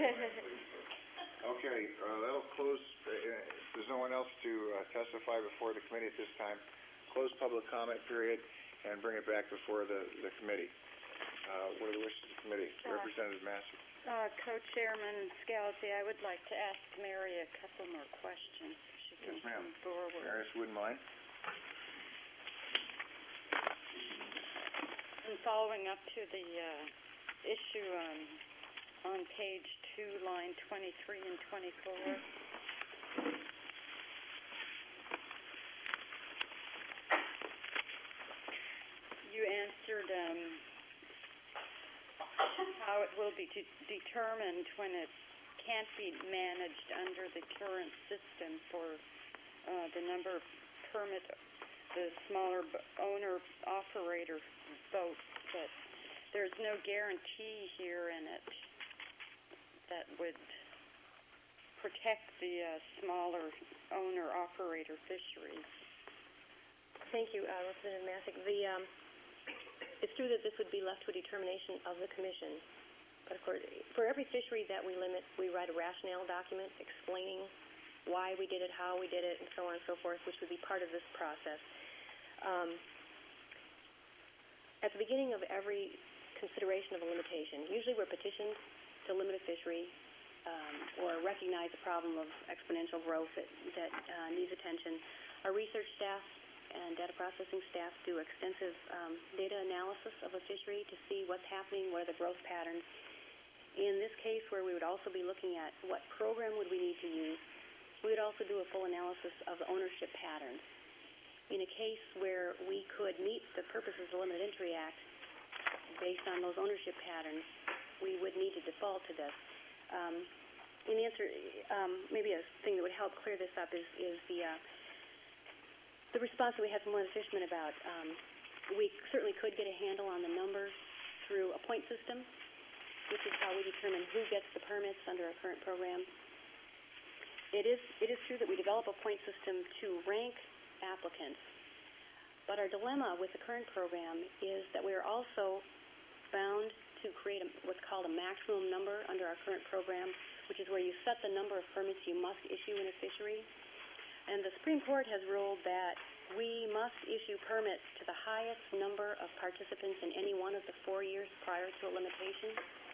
Okay, uh, that'll close, uh, if there's no one else to uh, testify before the committee at this time, close public comment period and bring it back before the, the committee. Uh, what are the wishes of the committee? Uh, Representative Massey. Uh, Co-Chairman Scalzi, I would like to ask Mary a couple more questions, if she can Yes, ma'am. come forward. Maris, wouldn't mind? And following up to the, uh, issue on, on page two, line twenty-three and twenty-four. You answered, um, how it will be de- determined when it can't be managed under the current system for, uh, the number of permit, the smaller b- owner-operator boats, but there's no guarantee here in it that would protect the, uh, smaller owner-operator fisheries. Thank you, uh, Representative Masick. The, um, it's true that this would be left to a determination of the commission. But of course, for every fishery that we limit, we write a rationale document explaining why we did it, how we did it, and so on and so forth, which would be part of this process. Um, at the beginning of every consideration of a limitation, usually we're petitioned to limit a fishery um, or recognize a problem of exponential growth that, that uh, needs attention. Our research staff and data processing staff do extensive um, data analysis of a fishery to see what's happening, what are the growth patterns. In this case, where we would also be looking at what program would we need to use, we would also do a full analysis of ownership patterns. In a case where we could meet the purposes of the Limited Entry Act based on those ownership patterns, we would need to default to this. Um, in answer, um, maybe a thing that would help clear this up is, is the uh, The response that we had from one of the fishermen about, um, we certainly could get a handle on the numbers through a point system, which is how we determine who gets the permits under our current program. It is, it is true that we develop a point system to rank applicants, but our dilemma with the current program is that we are also bound to create a, what's called a maximum number under our current program, which is where you set the number of permits you must issue in a fishery. And the Supreme Court has ruled that we must issue permits to the highest number of participants in any one of the four years prior to a limitation.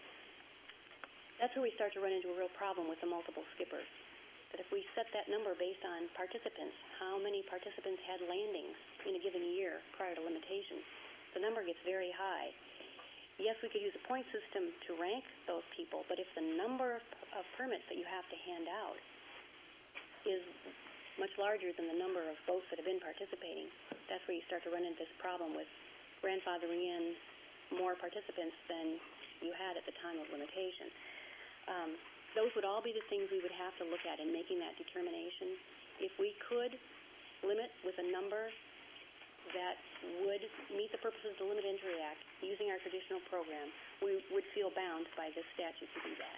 That's where we start to run into a real problem with the multiple skippers. That if we set that number based on participants, how many participants had landings in a given year prior to limitation, the number gets very high. Yes, we could use a point system to rank those people, but if the number of permits that you have to hand out is much larger than the number of boats that have been participating, that's where you start to run into this problem with grandfathering in more participants than you had at the time of limitation. Um, those would all be the things we would have to look at in making that determination. If we could limit with a number that would meet the purposes of the Limited Entry Act using our traditional program, we would feel bound by this statute to do that.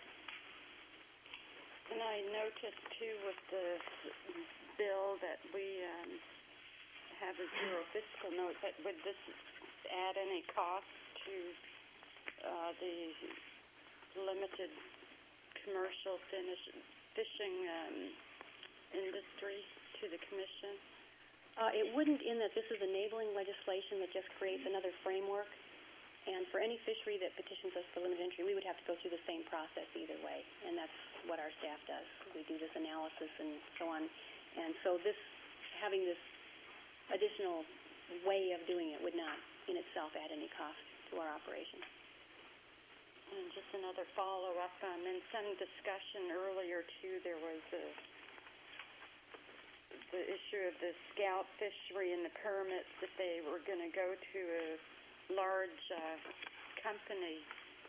And I noticed, too, with the bill that we um, have a zero fiscal note, but would this add any cost to uh, the limited commercial finish, fishing um, industry to the Commission? Uh, it wouldn't, in that this is enabling legislation that just creates another framework. And for any fishery that petitions us for limited entry, we would have to go through the same process either way, and that's what our staff does. We do this analysis and so on. And so this, having this additional way of doing it would not in itself add any cost to our operation. And just another follow-up, um, in some discussion earlier, too, there was a, the issue of the scalp fishery and the permits, that they were going to go to a large uh, company.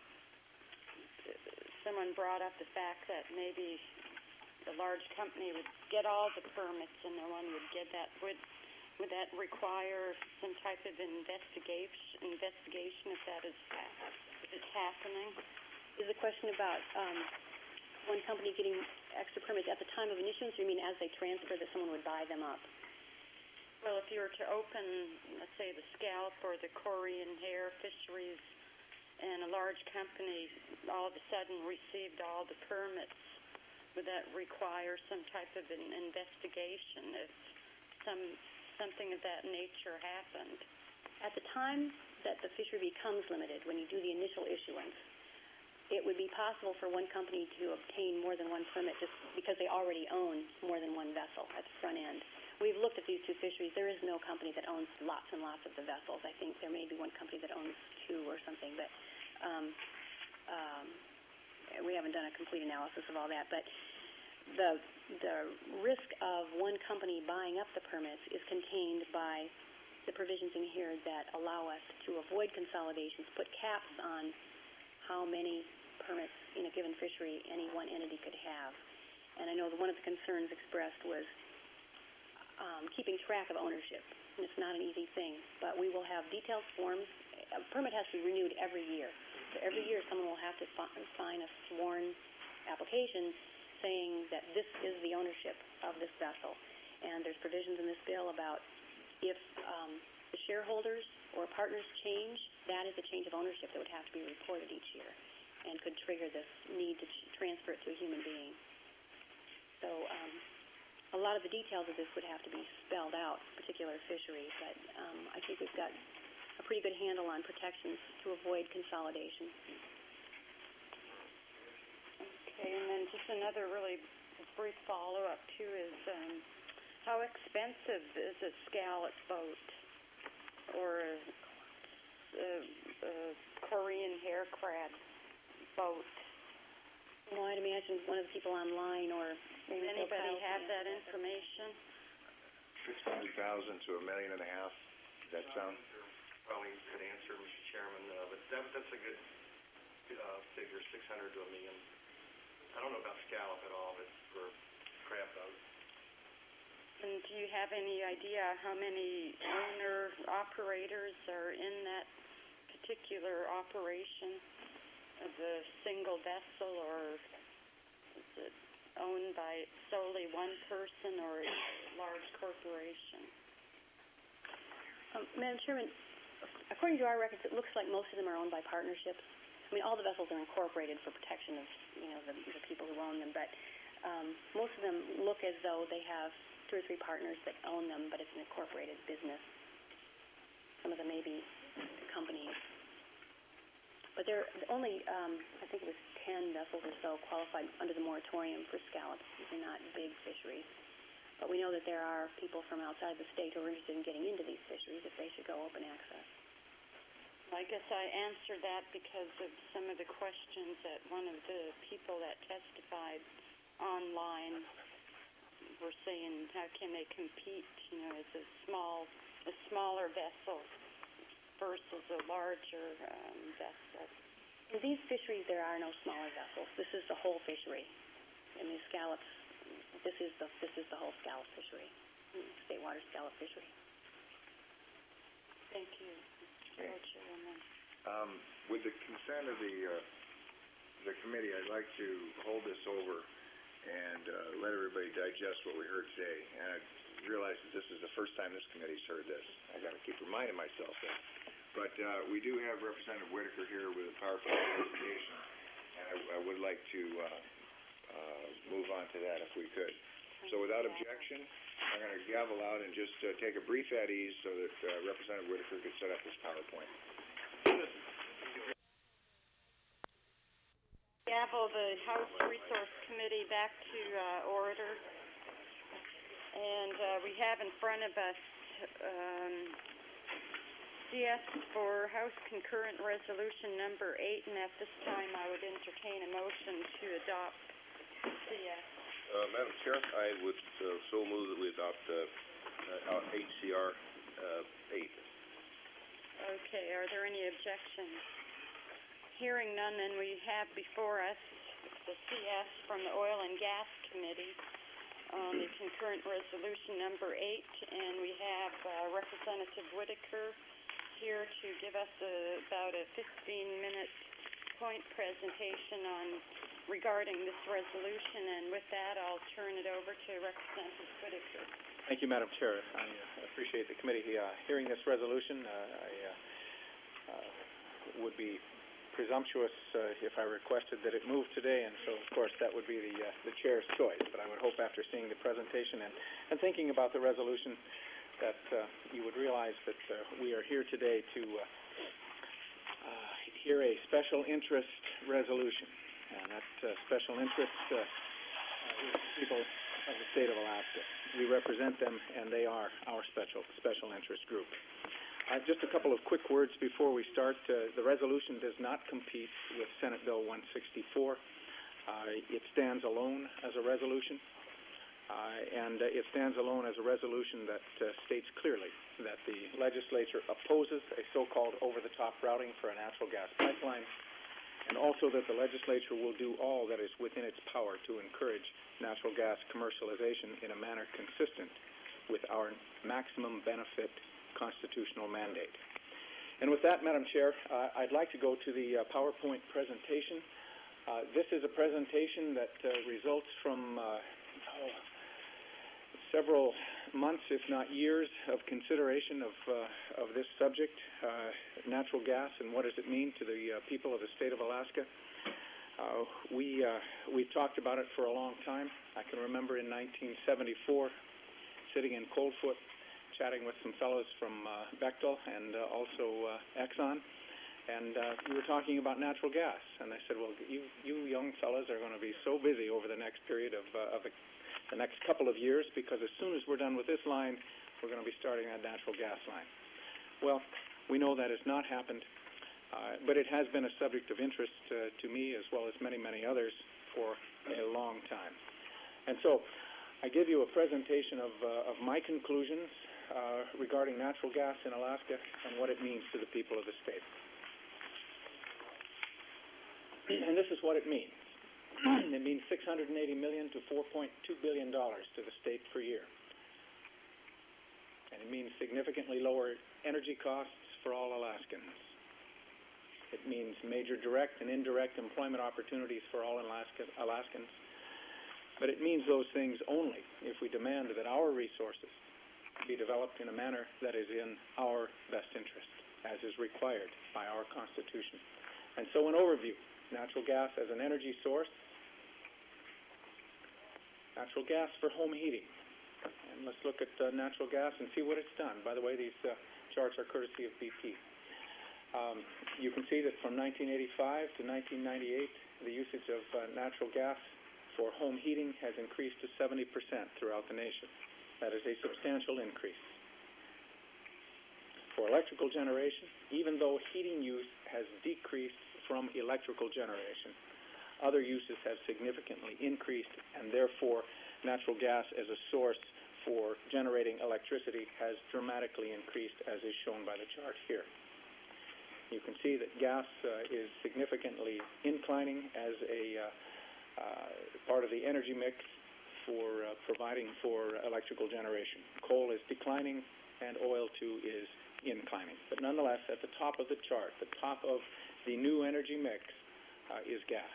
Someone brought up the fact that maybe the large company would get all the permits and no one would get that. Would would that require some type of investigation? Investigation if that is if it's happening? Is the question about um, one company getting extra permits at the time of an issuance, or you mean as they transfer that someone would buy them up? Well, if you were to open, let's say, the scalp or the Korean hair fisheries, and a large company all of a sudden received all the permits, would that require some type of an investigation if some something of that nature happened? At the time that the fishery becomes limited, when you do the initial issuance, it would be possible for one company to obtain more than one permit just because they already own more than one vessel at the front end. We've looked at these two fisheries. There is no company that owns lots and lots of the vessels. I think there may be one company that owns two or something, but um, um, we haven't done a complete analysis of all that. But the the risk of one company buying up the permits is contained by the provisions in here that allow us to avoid consolidations, put caps on how many permits in a given fishery any one entity could have. And I know that one of the concerns expressed was um, keeping track of ownership. And it's not an easy thing, but we will have detailed forms. A permit has to be renewed every year. So every year someone will have to fi- sign a sworn application saying that this is the ownership of this vessel. And there's provisions in this bill about if um, the shareholders or partners change, that is a change of ownership that would have to be reported each year and could trigger this need to ch- transfer it to a human being. So um, a lot of the details of this would have to be spelled out, particular fisheries, but um, I think we've got a pretty good handle on protections to avoid consolidation. Okay, and then just another really brief follow-up, too, is um, how expensive is a scallop boat or a, a, a Korean hair crab boat? Well, I'd imagine one of the people online or maybe Does anybody have that information? Six hundred thousand to a million and a half, does that sound? Probably could answer, Mister Chairman, uh, but that, that's a good, uh, figure, six hundred to a million. I don't know about scallop at all, but for crab boat. And do you have any idea how many owner-operators are in that particular operation of the single vessel, or is it owned by solely one person or a large corporation? Um, Madam Chairman, according to our records, it looks like most of them are owned by partnerships. I mean, all the vessels are incorporated for protection of, you know, the, the people who own them, but um, most of them look as though they have two or three partners that own them, but it's an incorporated business. Some of them may be companies. But there are only, um, I think it was ten vessels or so qualified under the moratorium for scallops. These are not big fisheries. But we know that there are people from outside the state who are interested in getting into these fisheries if they should go open access. I guess I answered that because of some of the questions that one of the people that testified online were saying, how can they compete, you know, as a small, a smaller vessel versus a larger um, vessel. In these fisheries, there are no smaller vessels. This is the whole fishery. And the scallops, this is the this is the whole scallop fishery, state water scallop fishery. Thank you, Mister Chairman. Um, with the consent of the uh, the committee, I'd like to hold this over and uh, let everybody digest what we heard today. And I realize that this is the first time this committee's heard this. I got to keep reminding myself that. But uh, we do have Representative Whitaker here with a PowerPoint presentation, and I, I would like to uh, uh, move on to that if we could. So without objection, I'm going to gavel out and just uh, take a brief at ease so that uh, Representative Whitaker could set up his PowerPoint. Gavel the House Resource Committee back to uh, order. And uh, we have in front of us um, C S for House Concurrent Resolution Number eight, and at this time I would entertain a motion to adopt C S. Uh, Madam Chair, I would uh, so move that we adopt uh, uh, H C R uh, eight. Okay, are there any objections? Hearing none, then we have before us the C S from the Oil and Gas Committee on the concurrent resolution number eight, and we have uh, Representative Whitaker here to give us a, about a fifteen-minute point presentation on regarding this resolution, and with that, I'll turn it over to Representative Whitaker. Thank you, Madam Chair. I uh, appreciate the committee uh, hearing this resolution. Uh, I uh, uh, would be presumptuous uh, if I requested that it move today, and so, of course, that would be the, uh, the chair's choice. But I would hope after seeing the presentation and, and thinking about the resolution that uh, you would realize that uh, we are here today to uh, uh, hear a special interest resolution, and that uh, special interest uh, uh, is the people of the state of Alaska. We represent them, and they are our special special interest group. Uh, just a couple of quick words before we start. Uh, the resolution does not compete with Senate Bill one sixty-four. Uh, it stands alone as a resolution. Uh, and uh, it stands alone as a resolution that uh, states clearly that the legislature opposes a so-called over-the-top routing for a natural gas pipeline, and also that the legislature will do all that is within its power to encourage natural gas commercialization in a manner consistent with our maximum benefit constitutional mandate. And with that, Madam Chair, uh, I'd like to go to the uh, PowerPoint presentation. Uh, this is a presentation that uh, results from uh, oh, several months, if not years, of consideration of uh, of this subject, uh, natural gas, and what does it mean to the uh, people of the state of Alaska. Uh, we uh, we've talked about it for a long time. I can remember in nineteen seventy-four, sitting in Coldfoot, chatting with some fellows from uh, Bechtel and uh, also uh, Exxon, and uh, we were talking about natural gas. And I said, well, you you young fellows are going to be so busy over the next period of uh, of the next couple of years, because as soon as we're done with this line, we're going to be starting that natural gas line. Well, we know that has not happened, uh, but it has been a subject of interest uh, to me as well as many, many others for a long time. And so I give you a presentation of, uh, of my conclusions uh, regarding natural gas in Alaska and what it means to the people of the state. And this is what it means. It means six hundred eighty million dollars to four point two billion dollars to the state per year. And it means significantly lower energy costs for all Alaskans. It means major direct and indirect employment opportunities for all Alaska, Alaskans. But it means those things only if we demand that our resources be developed in a manner that is in our best interest, as is required by our Constitution. And so, an overview: natural gas as an energy source. Natural gas for home heating. And let's look at uh, natural gas and see what it's done. By the way, these uh, charts are courtesy of B P. Um, you can see that from nineteen eighty-five to nineteen ninety-eight, the usage of uh, natural gas for home heating has increased to seventy percent throughout the nation. That is a substantial increase. For electrical generation, even though heating use has decreased from electrical generation, other uses have significantly increased, and therefore natural gas as a source for generating electricity has dramatically increased, as is shown by the chart here. You can see that gas uh, is significantly inclining as a uh, uh, part of the energy mix for uh, providing for electrical generation. Coal is declining, and oil too is inclining. But nonetheless, at the top of the chart, the top of the new energy mix uh, is gas.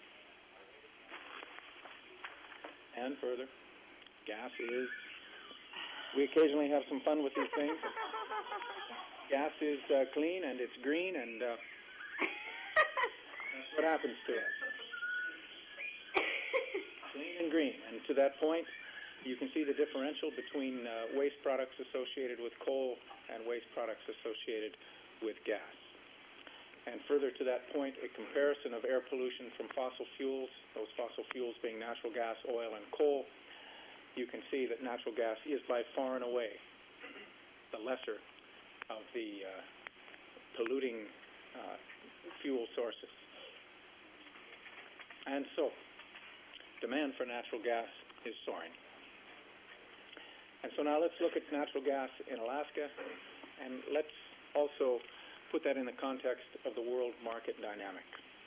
And further, gas is, we occasionally have some fun with these things. Gas is uh, clean and it's green, and uh, that's what happens to it. Clean and green. And to that point, you can see the differential between uh, waste products associated with coal and waste products associated with gas. And further to that point, a comparison of air pollution from fossil fuels, those fossil fuels being natural gas, oil, and coal. You can see that natural gas is by far and away the lesser of the uh, polluting uh, fuel sources. And so, demand for natural gas is soaring. And so now let's look at natural gas in Alaska, and let's also put that in the context of the world market dynamic.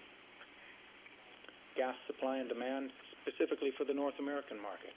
Gas supply and demand, specifically for the North American market.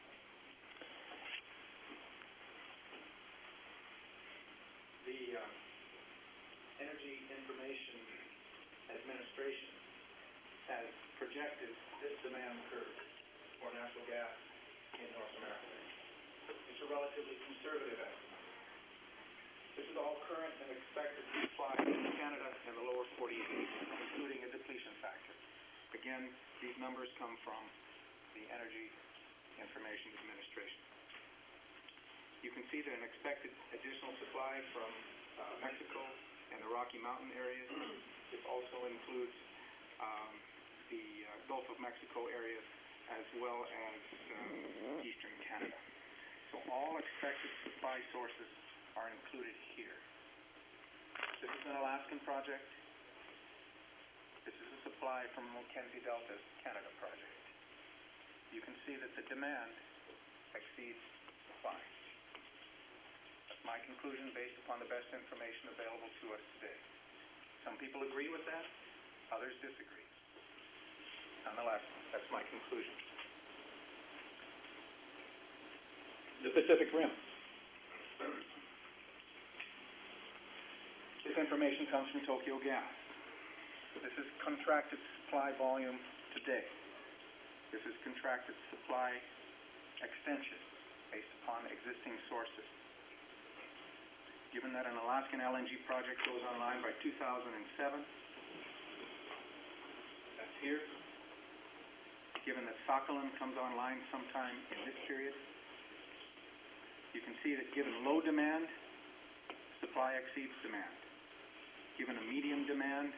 The uh, Energy Information Administration has projected this demand curve for natural gas in North America. It's a relatively conservative estimate. This is all current and expected supply in Canada and the lower forty-eight, including a depletion factor. Again, these numbers come from the Energy Information Administration. You can see that an expected additional supply from uh, Mexico and the Rocky Mountain areas. It also includes um, the uh, Gulf of Mexico areas as well as um, eastern Canada. So all expected supply sources are included here. This is an Alaskan project. This is a supply from Mackenzie Delta's Canada project. You can see that the demand exceeds supply. That's my conclusion based upon the best information available to us today. Some people agree with that, others disagree. Nonetheless, that's my conclusion. The Pacific Rim. This information comes from Tokyo Gas. This is contracted supply volume today. This is contracted supply extension based upon existing sources. Given that an Alaskan L N G project goes online by two thousand seven, that's here. Given that Sakhalin comes online sometime in this period, you can see that given low demand, supply exceeds demand. Given a medium demand,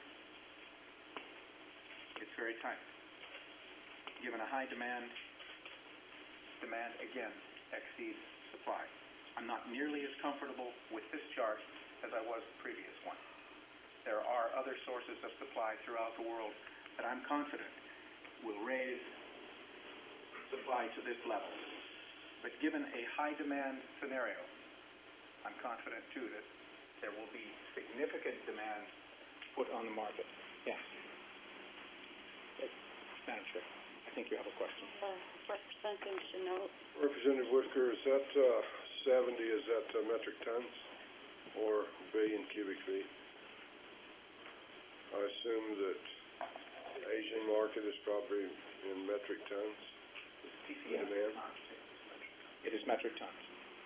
it's very tight. Given a high demand, demand again exceeds supply. I'm not nearly as comfortable with this chart as I was the previous one. There are other sources of supply throughout the world that I'm confident will raise supply to this level. But given a high demand scenario, I'm confident too that there will be significant demand put on the market. Yes. Yes. Madam Chair, I think you have a question. Uh, Representative Chanot. Representative Whitaker, is that uh, seventy, is that uh, metric tons or billion cubic feet? I assume that the Asian market is probably in metric tons. Yes. Demand. It is metric tons.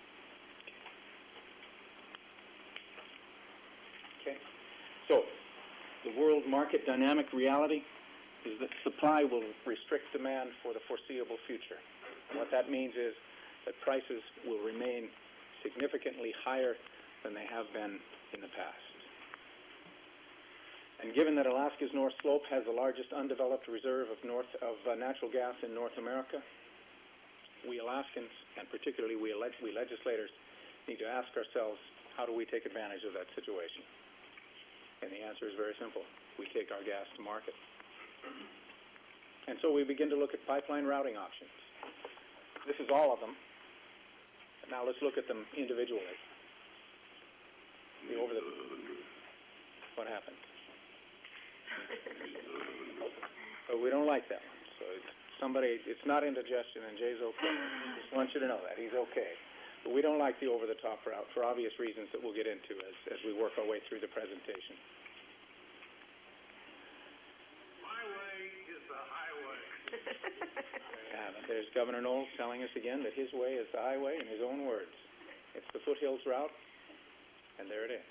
Okay. So, the world market dynamic reality is that supply will restrict demand for the foreseeable future. And what that means is that prices will remain significantly higher than they have been in the past. And given that Alaska's North Slope has the largest undeveloped reserve of, north, of uh, natural gas in North America, we Alaskans, and particularly we, leg we legislators, need to ask ourselves, how do we take advantage of that situation? And the answer is very simple. We take our gas to market. And so we begin to look at pipeline routing options. This is all of them. Now let's look at them individually. The over the... What happened? But we don't like that one. So it's somebody, it's not indigestion, and Jay's okay. Just want you to know that. He's okay. But we don't like the over-the-top route for obvious reasons that we'll get into as, as we work our way through the presentation. My way is the highway. Yeah, but there's Governor Knowles telling us again that his way is the highway in his own words. It's the foothills route, and there it is.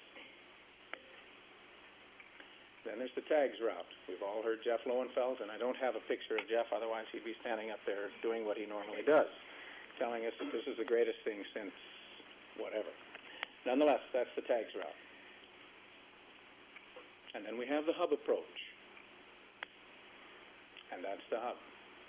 Then there's the tags route. We've all heard Jeff Lowenfels, and I don't have a picture of Jeff, otherwise he'd be standing up there doing what he normally does, telling us that this is the greatest thing since whatever. Nonetheless, that's the tags route. And then we have the hub approach. And that's the hub.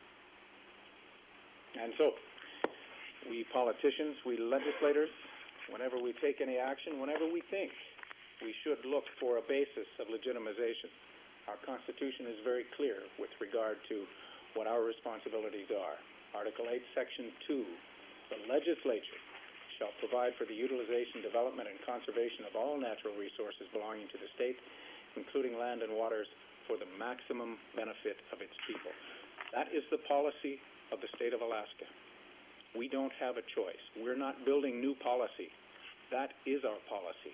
And so, we politicians, we legislators, whenever we take any action, whenever we think we should look for a basis of legitimization, our Constitution is very clear with regard to what our responsibilities are. Article eight, Section two, the legislature shall provide for the utilization, development, and conservation of all natural resources belonging to the state, including land and waters, for the maximum benefit of its people. That is the policy of the state of Alaska. We don't have a choice. We're not building new policy. That is our policy.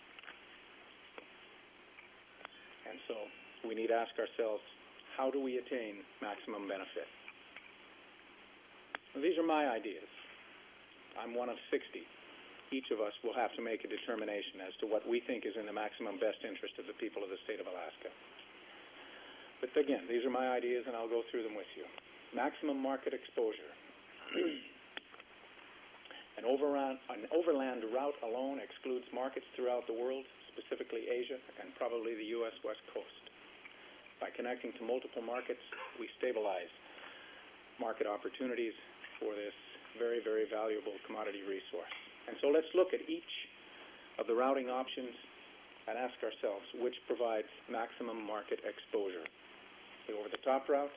And so we need to ask ourselves, how do we attain maximum benefit? Well, these are my ideas. I'm one of sixty. Each of us will have to make a determination as to what we think is in the maximum best interest of the people of the state of Alaska. But again, these are my ideas, and I'll go through them with you. Maximum market exposure. An overland, an overland route alone excludes markets throughout the world, specifically Asia and probably the U S West Coast. By connecting to multiple markets, we stabilize market opportunities for this very, very valuable commodity resource. And so let's look at each of the routing options and ask ourselves which provides maximum market exposure. The over-the-top route,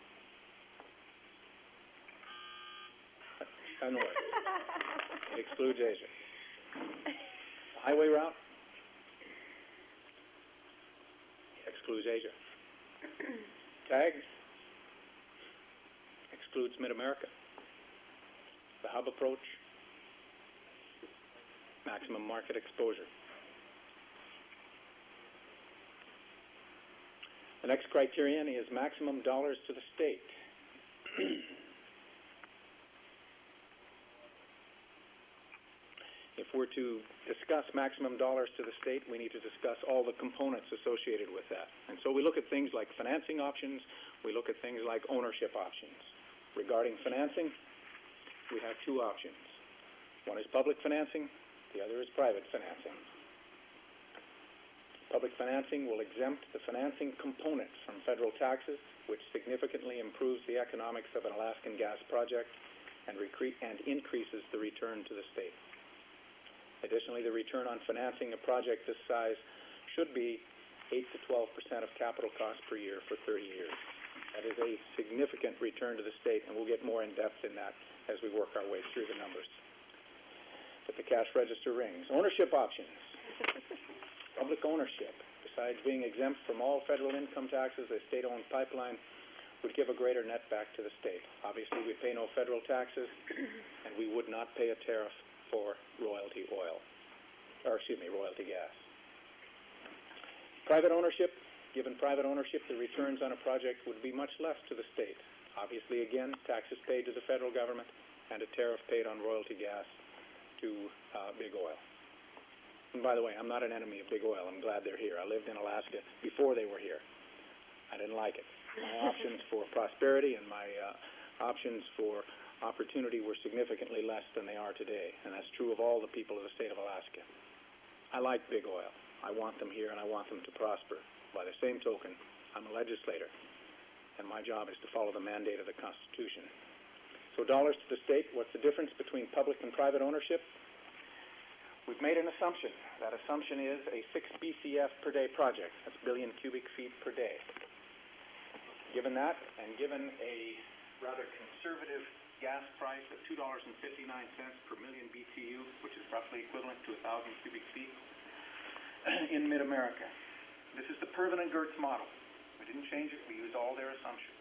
uh, north. It excludes Asia. The highway route excludes Asia. TAG excludes Mid-America. The hub approach, maximum market exposure. The next criterion is maximum dollars to the state. If we're to discuss maximum dollars to the state, we need to discuss all the components associated with that. And so we look at things like financing options, we look at things like ownership options. Regarding financing, we have two options. One is public financing, the other is private financing. Public financing will exempt the financing component from federal taxes, which significantly improves the economics of an Alaskan gas project and, recre- and increases the return to the state. Additionally, the return on financing a project this size should be eight to twelve percent of capital costs per year for thirty years. That is a significant return to the state, and we'll get more in depth in that as we work our way through the numbers. But the cash register rings. Ownership options. Public ownership, besides being exempt from all federal income taxes, a state-owned pipeline would give a greater net back to the state. Obviously, we pay no federal taxes, and we would not pay a tariff for royalty oil, or excuse me, royalty gas. Private ownership, given private ownership, the returns on a project would be much less to the state. Obviously, again, taxes paid to the federal government and a tariff paid on royalty gas to uh, big oil. And by the way, I'm not an enemy of big oil. I'm glad they're here. I lived in Alaska before they were here. I didn't like it. My options for prosperity and my uh, options for opportunity were significantly less than they are today, and that's true of all the people of the state of Alaska. I like big oil. I want them here, and I want them to prosper. By the same token, I'm a legislator, and my job is to follow the mandate of the Constitution. So dollars to the state, what's the difference between public and private ownership? We've made an assumption. That assumption is a six B C F per day project. That's billion cubic feet per day. Given that, and given a rather conservative gas price of two dollars and fifty-nine cents per million B T U, which is roughly equivalent to one thousand cubic feet in mid-America. This is the Pervin and Gertz model. We didn't change it. We used all their assumptions.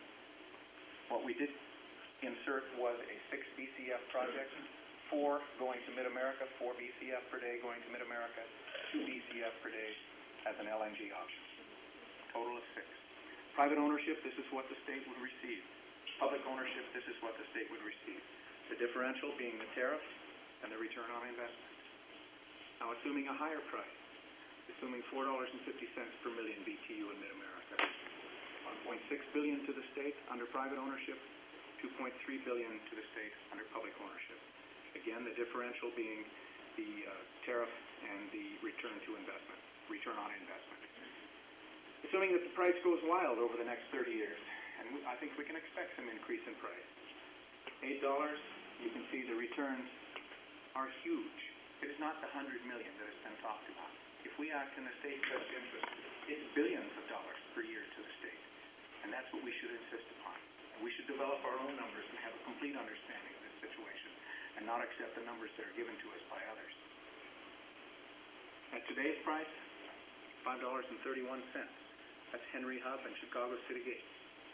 What we did insert was a six B C F project, four going to Mid-America, four B C F per day going to Mid-America, two B C F per day as an L N G option. Total of six. Private ownership, this is what the state would receive. Public ownership, this is what the state would receive. The differential being the tariff and the return on investment. Now, assuming a higher price, assuming four dollars and fifty cents per million B T U in Mid-America, one point six billion dollars to the state under private ownership, two point three billion dollars to the state under public ownership. Again, the differential being the uh, tariff and the return to investment, return on investment. Assuming that the price goes wild over the next thirty years, and we, I think we can expect some increase in price. eight dollars, you can see the returns are huge. It is not the one hundred million dollars that has been talked about. If we act in the state's best interest, it's billions of dollars per year to the state, and that's what we should insist upon. We should develop our own numbers and have a complete understanding of this situation, and not accept the numbers that are given to us by others. At today's price, five dollars and thirty-one cents. That's Henry Hub and Chicago City Gate.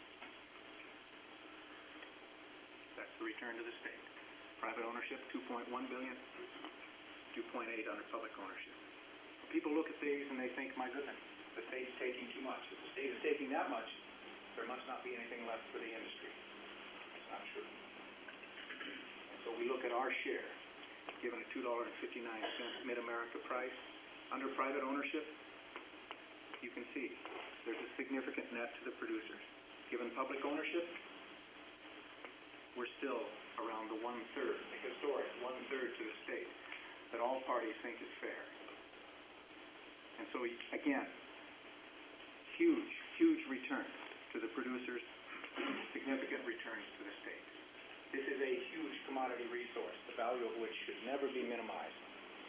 That's the return to the state. Private ownership, two point one billion dollars, two point eight under public ownership. People look at these and they think, my goodness, the state's taking too much. If the state is taking that much, there must not be anything left for the industry. It's not true. So we look at our share, given a two dollars and fifty-nine cents Mid-America price. Under private ownership, you can see there's a significant net to the producers. Given public ownership, we're still around the one-third, the historic one-third to the state, that all parties think is fair. And so, again, huge, huge returns to the producers, significant returns to the state. This is a huge commodity resource, the value of which should never be minimized.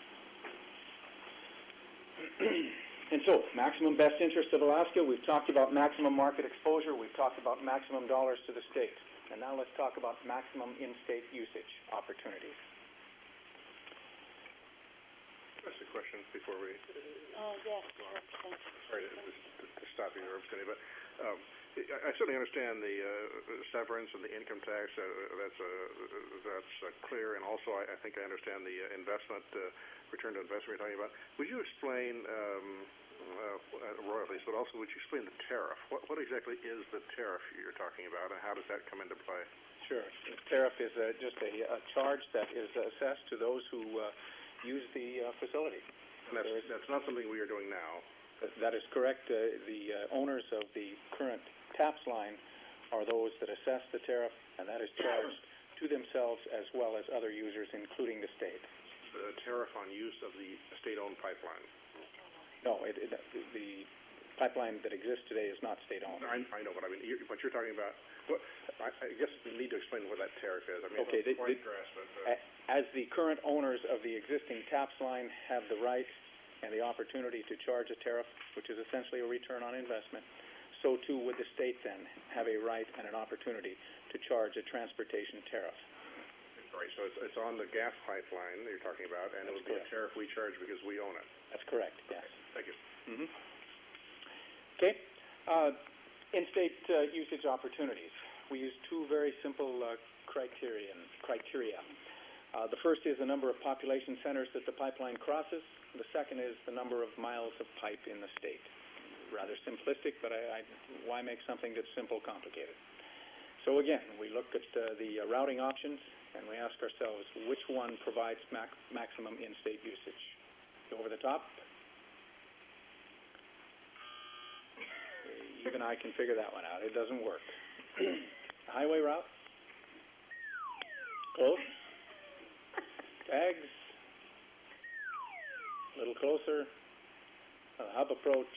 And so, maximum best interest of Alaska, we've talked about maximum market exposure, we've talked about maximum dollars to the state. And now let's talk about maximum in-state usage opportunities. That's a question before we... Uh, yes, thanks. Sorry to, to, to stop you, Representative, but um, I, I certainly understand the uh, severance and the income tax. Uh, that's uh, that's uh, clear, and also I, I think I understand the uh, investment, uh, return to investment you're talking about. Would you explain um, uh, royalties, but also would you explain the tariff? What, what exactly is the tariff you're talking about, and how does that come into play? Sure. The tariff is uh, just a, a charge that is assessed to those who uh, use the uh, facility. And that's, that's not something we are doing now. That is correct. Uh, the uh, owners of the current TAPS line are those that assess the tariff, and that is charged to themselves as well as other users, including the state. The tariff on use of the state-owned pipeline? No, it, it, the pipeline that exists today is not state-owned. I, I know, but I mean, you're, what you're talking about, what, I, I guess we need to explain what that tariff is. I mean, okay, it's the, quite the, grasp, but, uh, as the current owners of the existing TAPS line have the right and the opportunity to charge a tariff, which is essentially a return on investment, so too would the state then have a right and an opportunity to charge a transportation tariff. Right, so it's, it's on the gas pipeline that you're talking about, and it would be a tariff we charge because we own it. That's correct, yes. Thank you. Mm-hmm. Okay. Uh, in-state uh, usage opportunities. We use two very simple uh, criterion, criteria. Uh, the first is the number of population centers that the pipeline crosses. The second is the number of miles of pipe in the state. Rather simplistic, but I, I, why make something that's simple complicated? So again, we look at uh, the uh, routing options, and we ask ourselves which one provides max maximum in-state usage. Over the top. Even I can figure that one out. It doesn't work. Highway route. Close. Tags. A little closer. Uh, hub approach.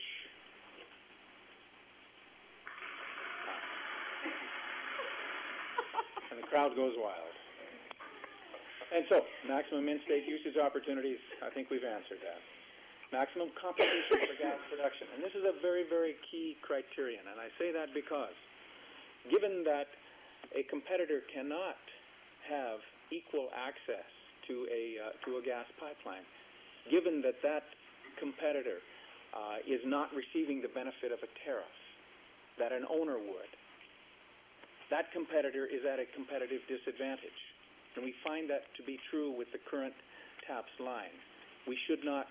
And the crowd goes wild. And so, maximum in-state usage opportunities, I think we've answered that. Maximum competition for gas production. And this is a very, very key criterion. And I say that because, given that a competitor cannot have equal access to a, uh, to a gas pipeline, given that that competitor uh, is not receiving the benefit of a tariff that an owner would, that competitor is at a competitive disadvantage. And we find that to be true with the current TAPS line. We should not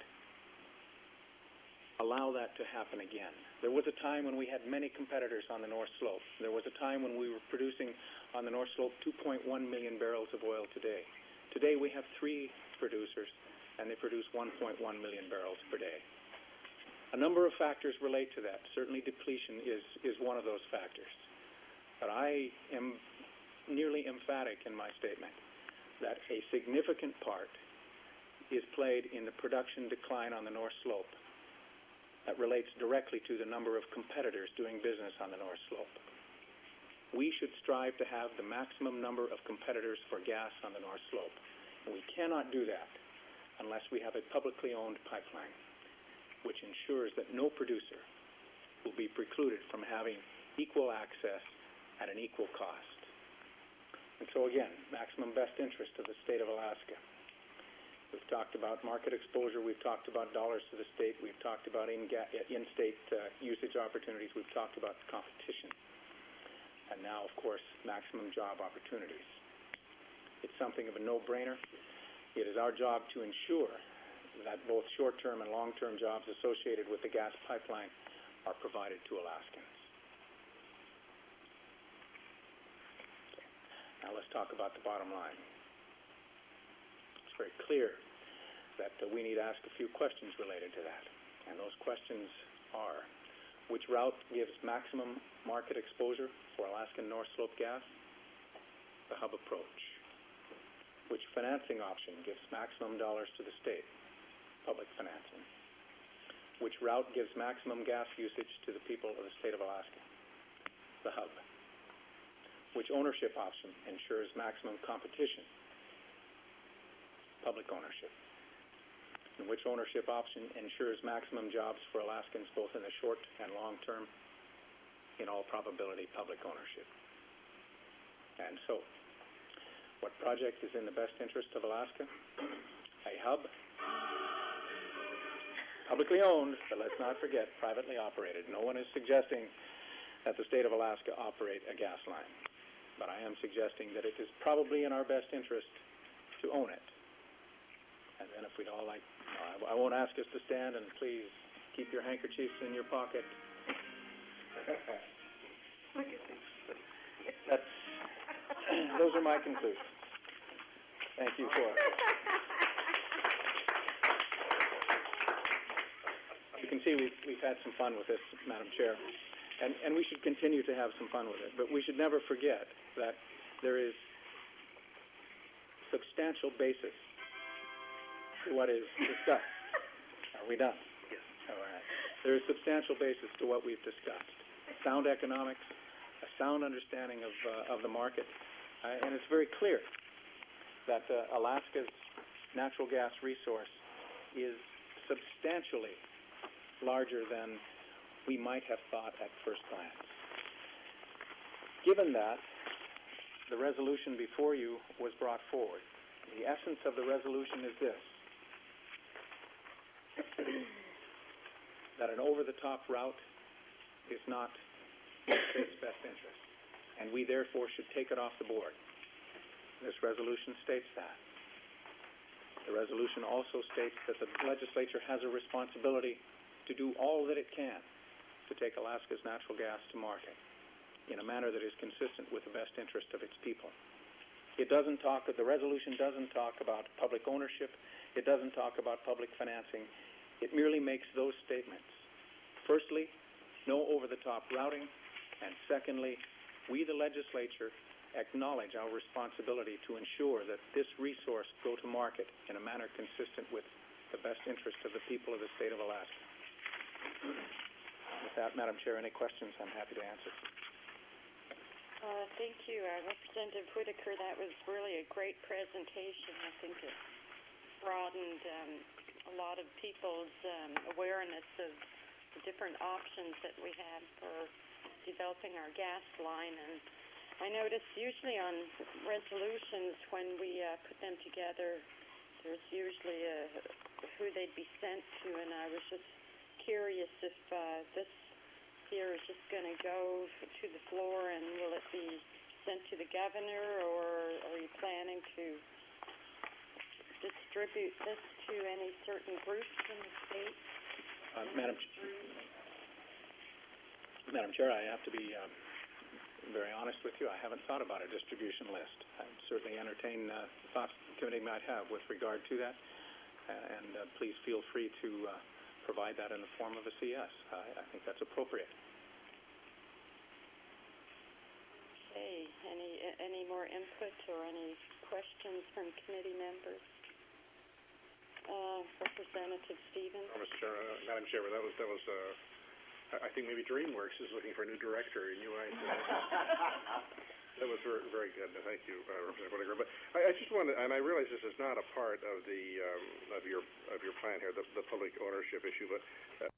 allow that to happen again. There was a time when we had many competitors on the North Slope. There was a time when we were producing on the North Slope two point one million barrels of oil today. Today we have three producers, and they produce one point one million barrels per day. A number of factors relate to that. Certainly depletion is, is one of those factors. But I am nearly emphatic in my statement that a significant part is played in the production decline on the North Slope that relates directly to the number of competitors doing business on the North Slope. We should strive to have the maximum number of competitors for gas on the North Slope. And we cannot do that unless we have a publicly owned pipeline, which ensures that no producer will be precluded from having equal access at an equal cost. And so again, maximum best interest of the state of Alaska. We've talked about market exposure, we've talked about dollars to the state, we've talked about in-state uh, usage opportunities, we've talked about competition. And now, of course, maximum job opportunities. It's something of a no-brainer. It is our job to ensure that both short-term and long-term jobs associated with the gas pipeline are provided to Alaskans. Now let's talk about the bottom line. It's very clear that uh, we need to ask a few questions related to that. And those questions are, which route gives maximum market exposure for Alaskan North Slope gas? The hub approach. which financing option gives maximum dollars to the state, public financing, which route gives maximum gas usage to the people of the state of Alaska, the hub, which ownership option ensures maximum competition, public ownership, and which ownership option ensures maximum jobs for Alaskans both in the short and long term, in all probability, public ownership. And so, what project is in the best interest of Alaska? A hub, publicly owned, but let's not forget, privately operated. No one is suggesting that the state of Alaska operate a gas line, but I am suggesting that it is probably in our best interest to own it. And then if we'd all like, no, I, I won't ask us to stand, and please keep your handkerchiefs in your pocket. That's, those are my conclusions. Thank you for it. You can see we've, we've had some fun with this, Madam Chair, and, and we should continue to have some fun with it, but we should never forget that there is substantial basis to what is discussed. Are we done? Yes. All right. There is substantial basis to what we've discussed. Sound economics, a sound understanding of, uh, of the market, uh, and it's very clear that uh, Alaska's natural gas resource is substantially larger than we might have thought at first glance. Given that, the resolution before you was brought forward. The essence of the resolution is this: that an over-the-top route is not in the state's best interest, and we therefore should take it off the board. This resolution states that. The resolution also states that the legislature has a responsibility to do all that it can to take Alaska's natural gas to market in a manner that is consistent with the best interest of its people. It doesn't talk, the resolution doesn't talk about public ownership. It doesn't talk about public financing. It merely makes those statements. Firstly, no over-the-top routing, and secondly, we, the legislature, acknowledge our responsibility to ensure that this resource go to market in a manner consistent with the best interest of the people of the state of Alaska. With that, Madam Chair, any questions I'm happy to answer. Uh, thank you, uh, Representative Whitaker. That was really a great presentation. I think it broadened um, a lot of people's um, awareness of the different options that we have for developing our gas line. And I notice usually on resolutions when we uh, put them together, there's usually a, who they'd be sent to, and I was just curious if uh, this here is just going to go to the floor, and will it be sent to the governor, or are you planning to distribute this to any certain groups in the state? Uh, Madam, Madam Chair, I have to be um, very honest with you. I haven't thought about a distribution list. I certainly entertain uh, thoughts the committee might have with regard to that, uh, and uh, please feel free to uh, provide that in the form of a C S. I, I think that's appropriate. Okay. Any any more input or any questions from committee members? Uh, Representative Stevens. Oh, Mister Chair, uh, Madam Chairman, that was that was. Uh, I think maybe DreamWorks is looking for a new director, and you I. That was very, very good. Thank you, uh, Representative Whitaker. But I, I just wanted, and I realize this is not a part of the um, of your of your plan here, the, the public ownership issue, but. Uh,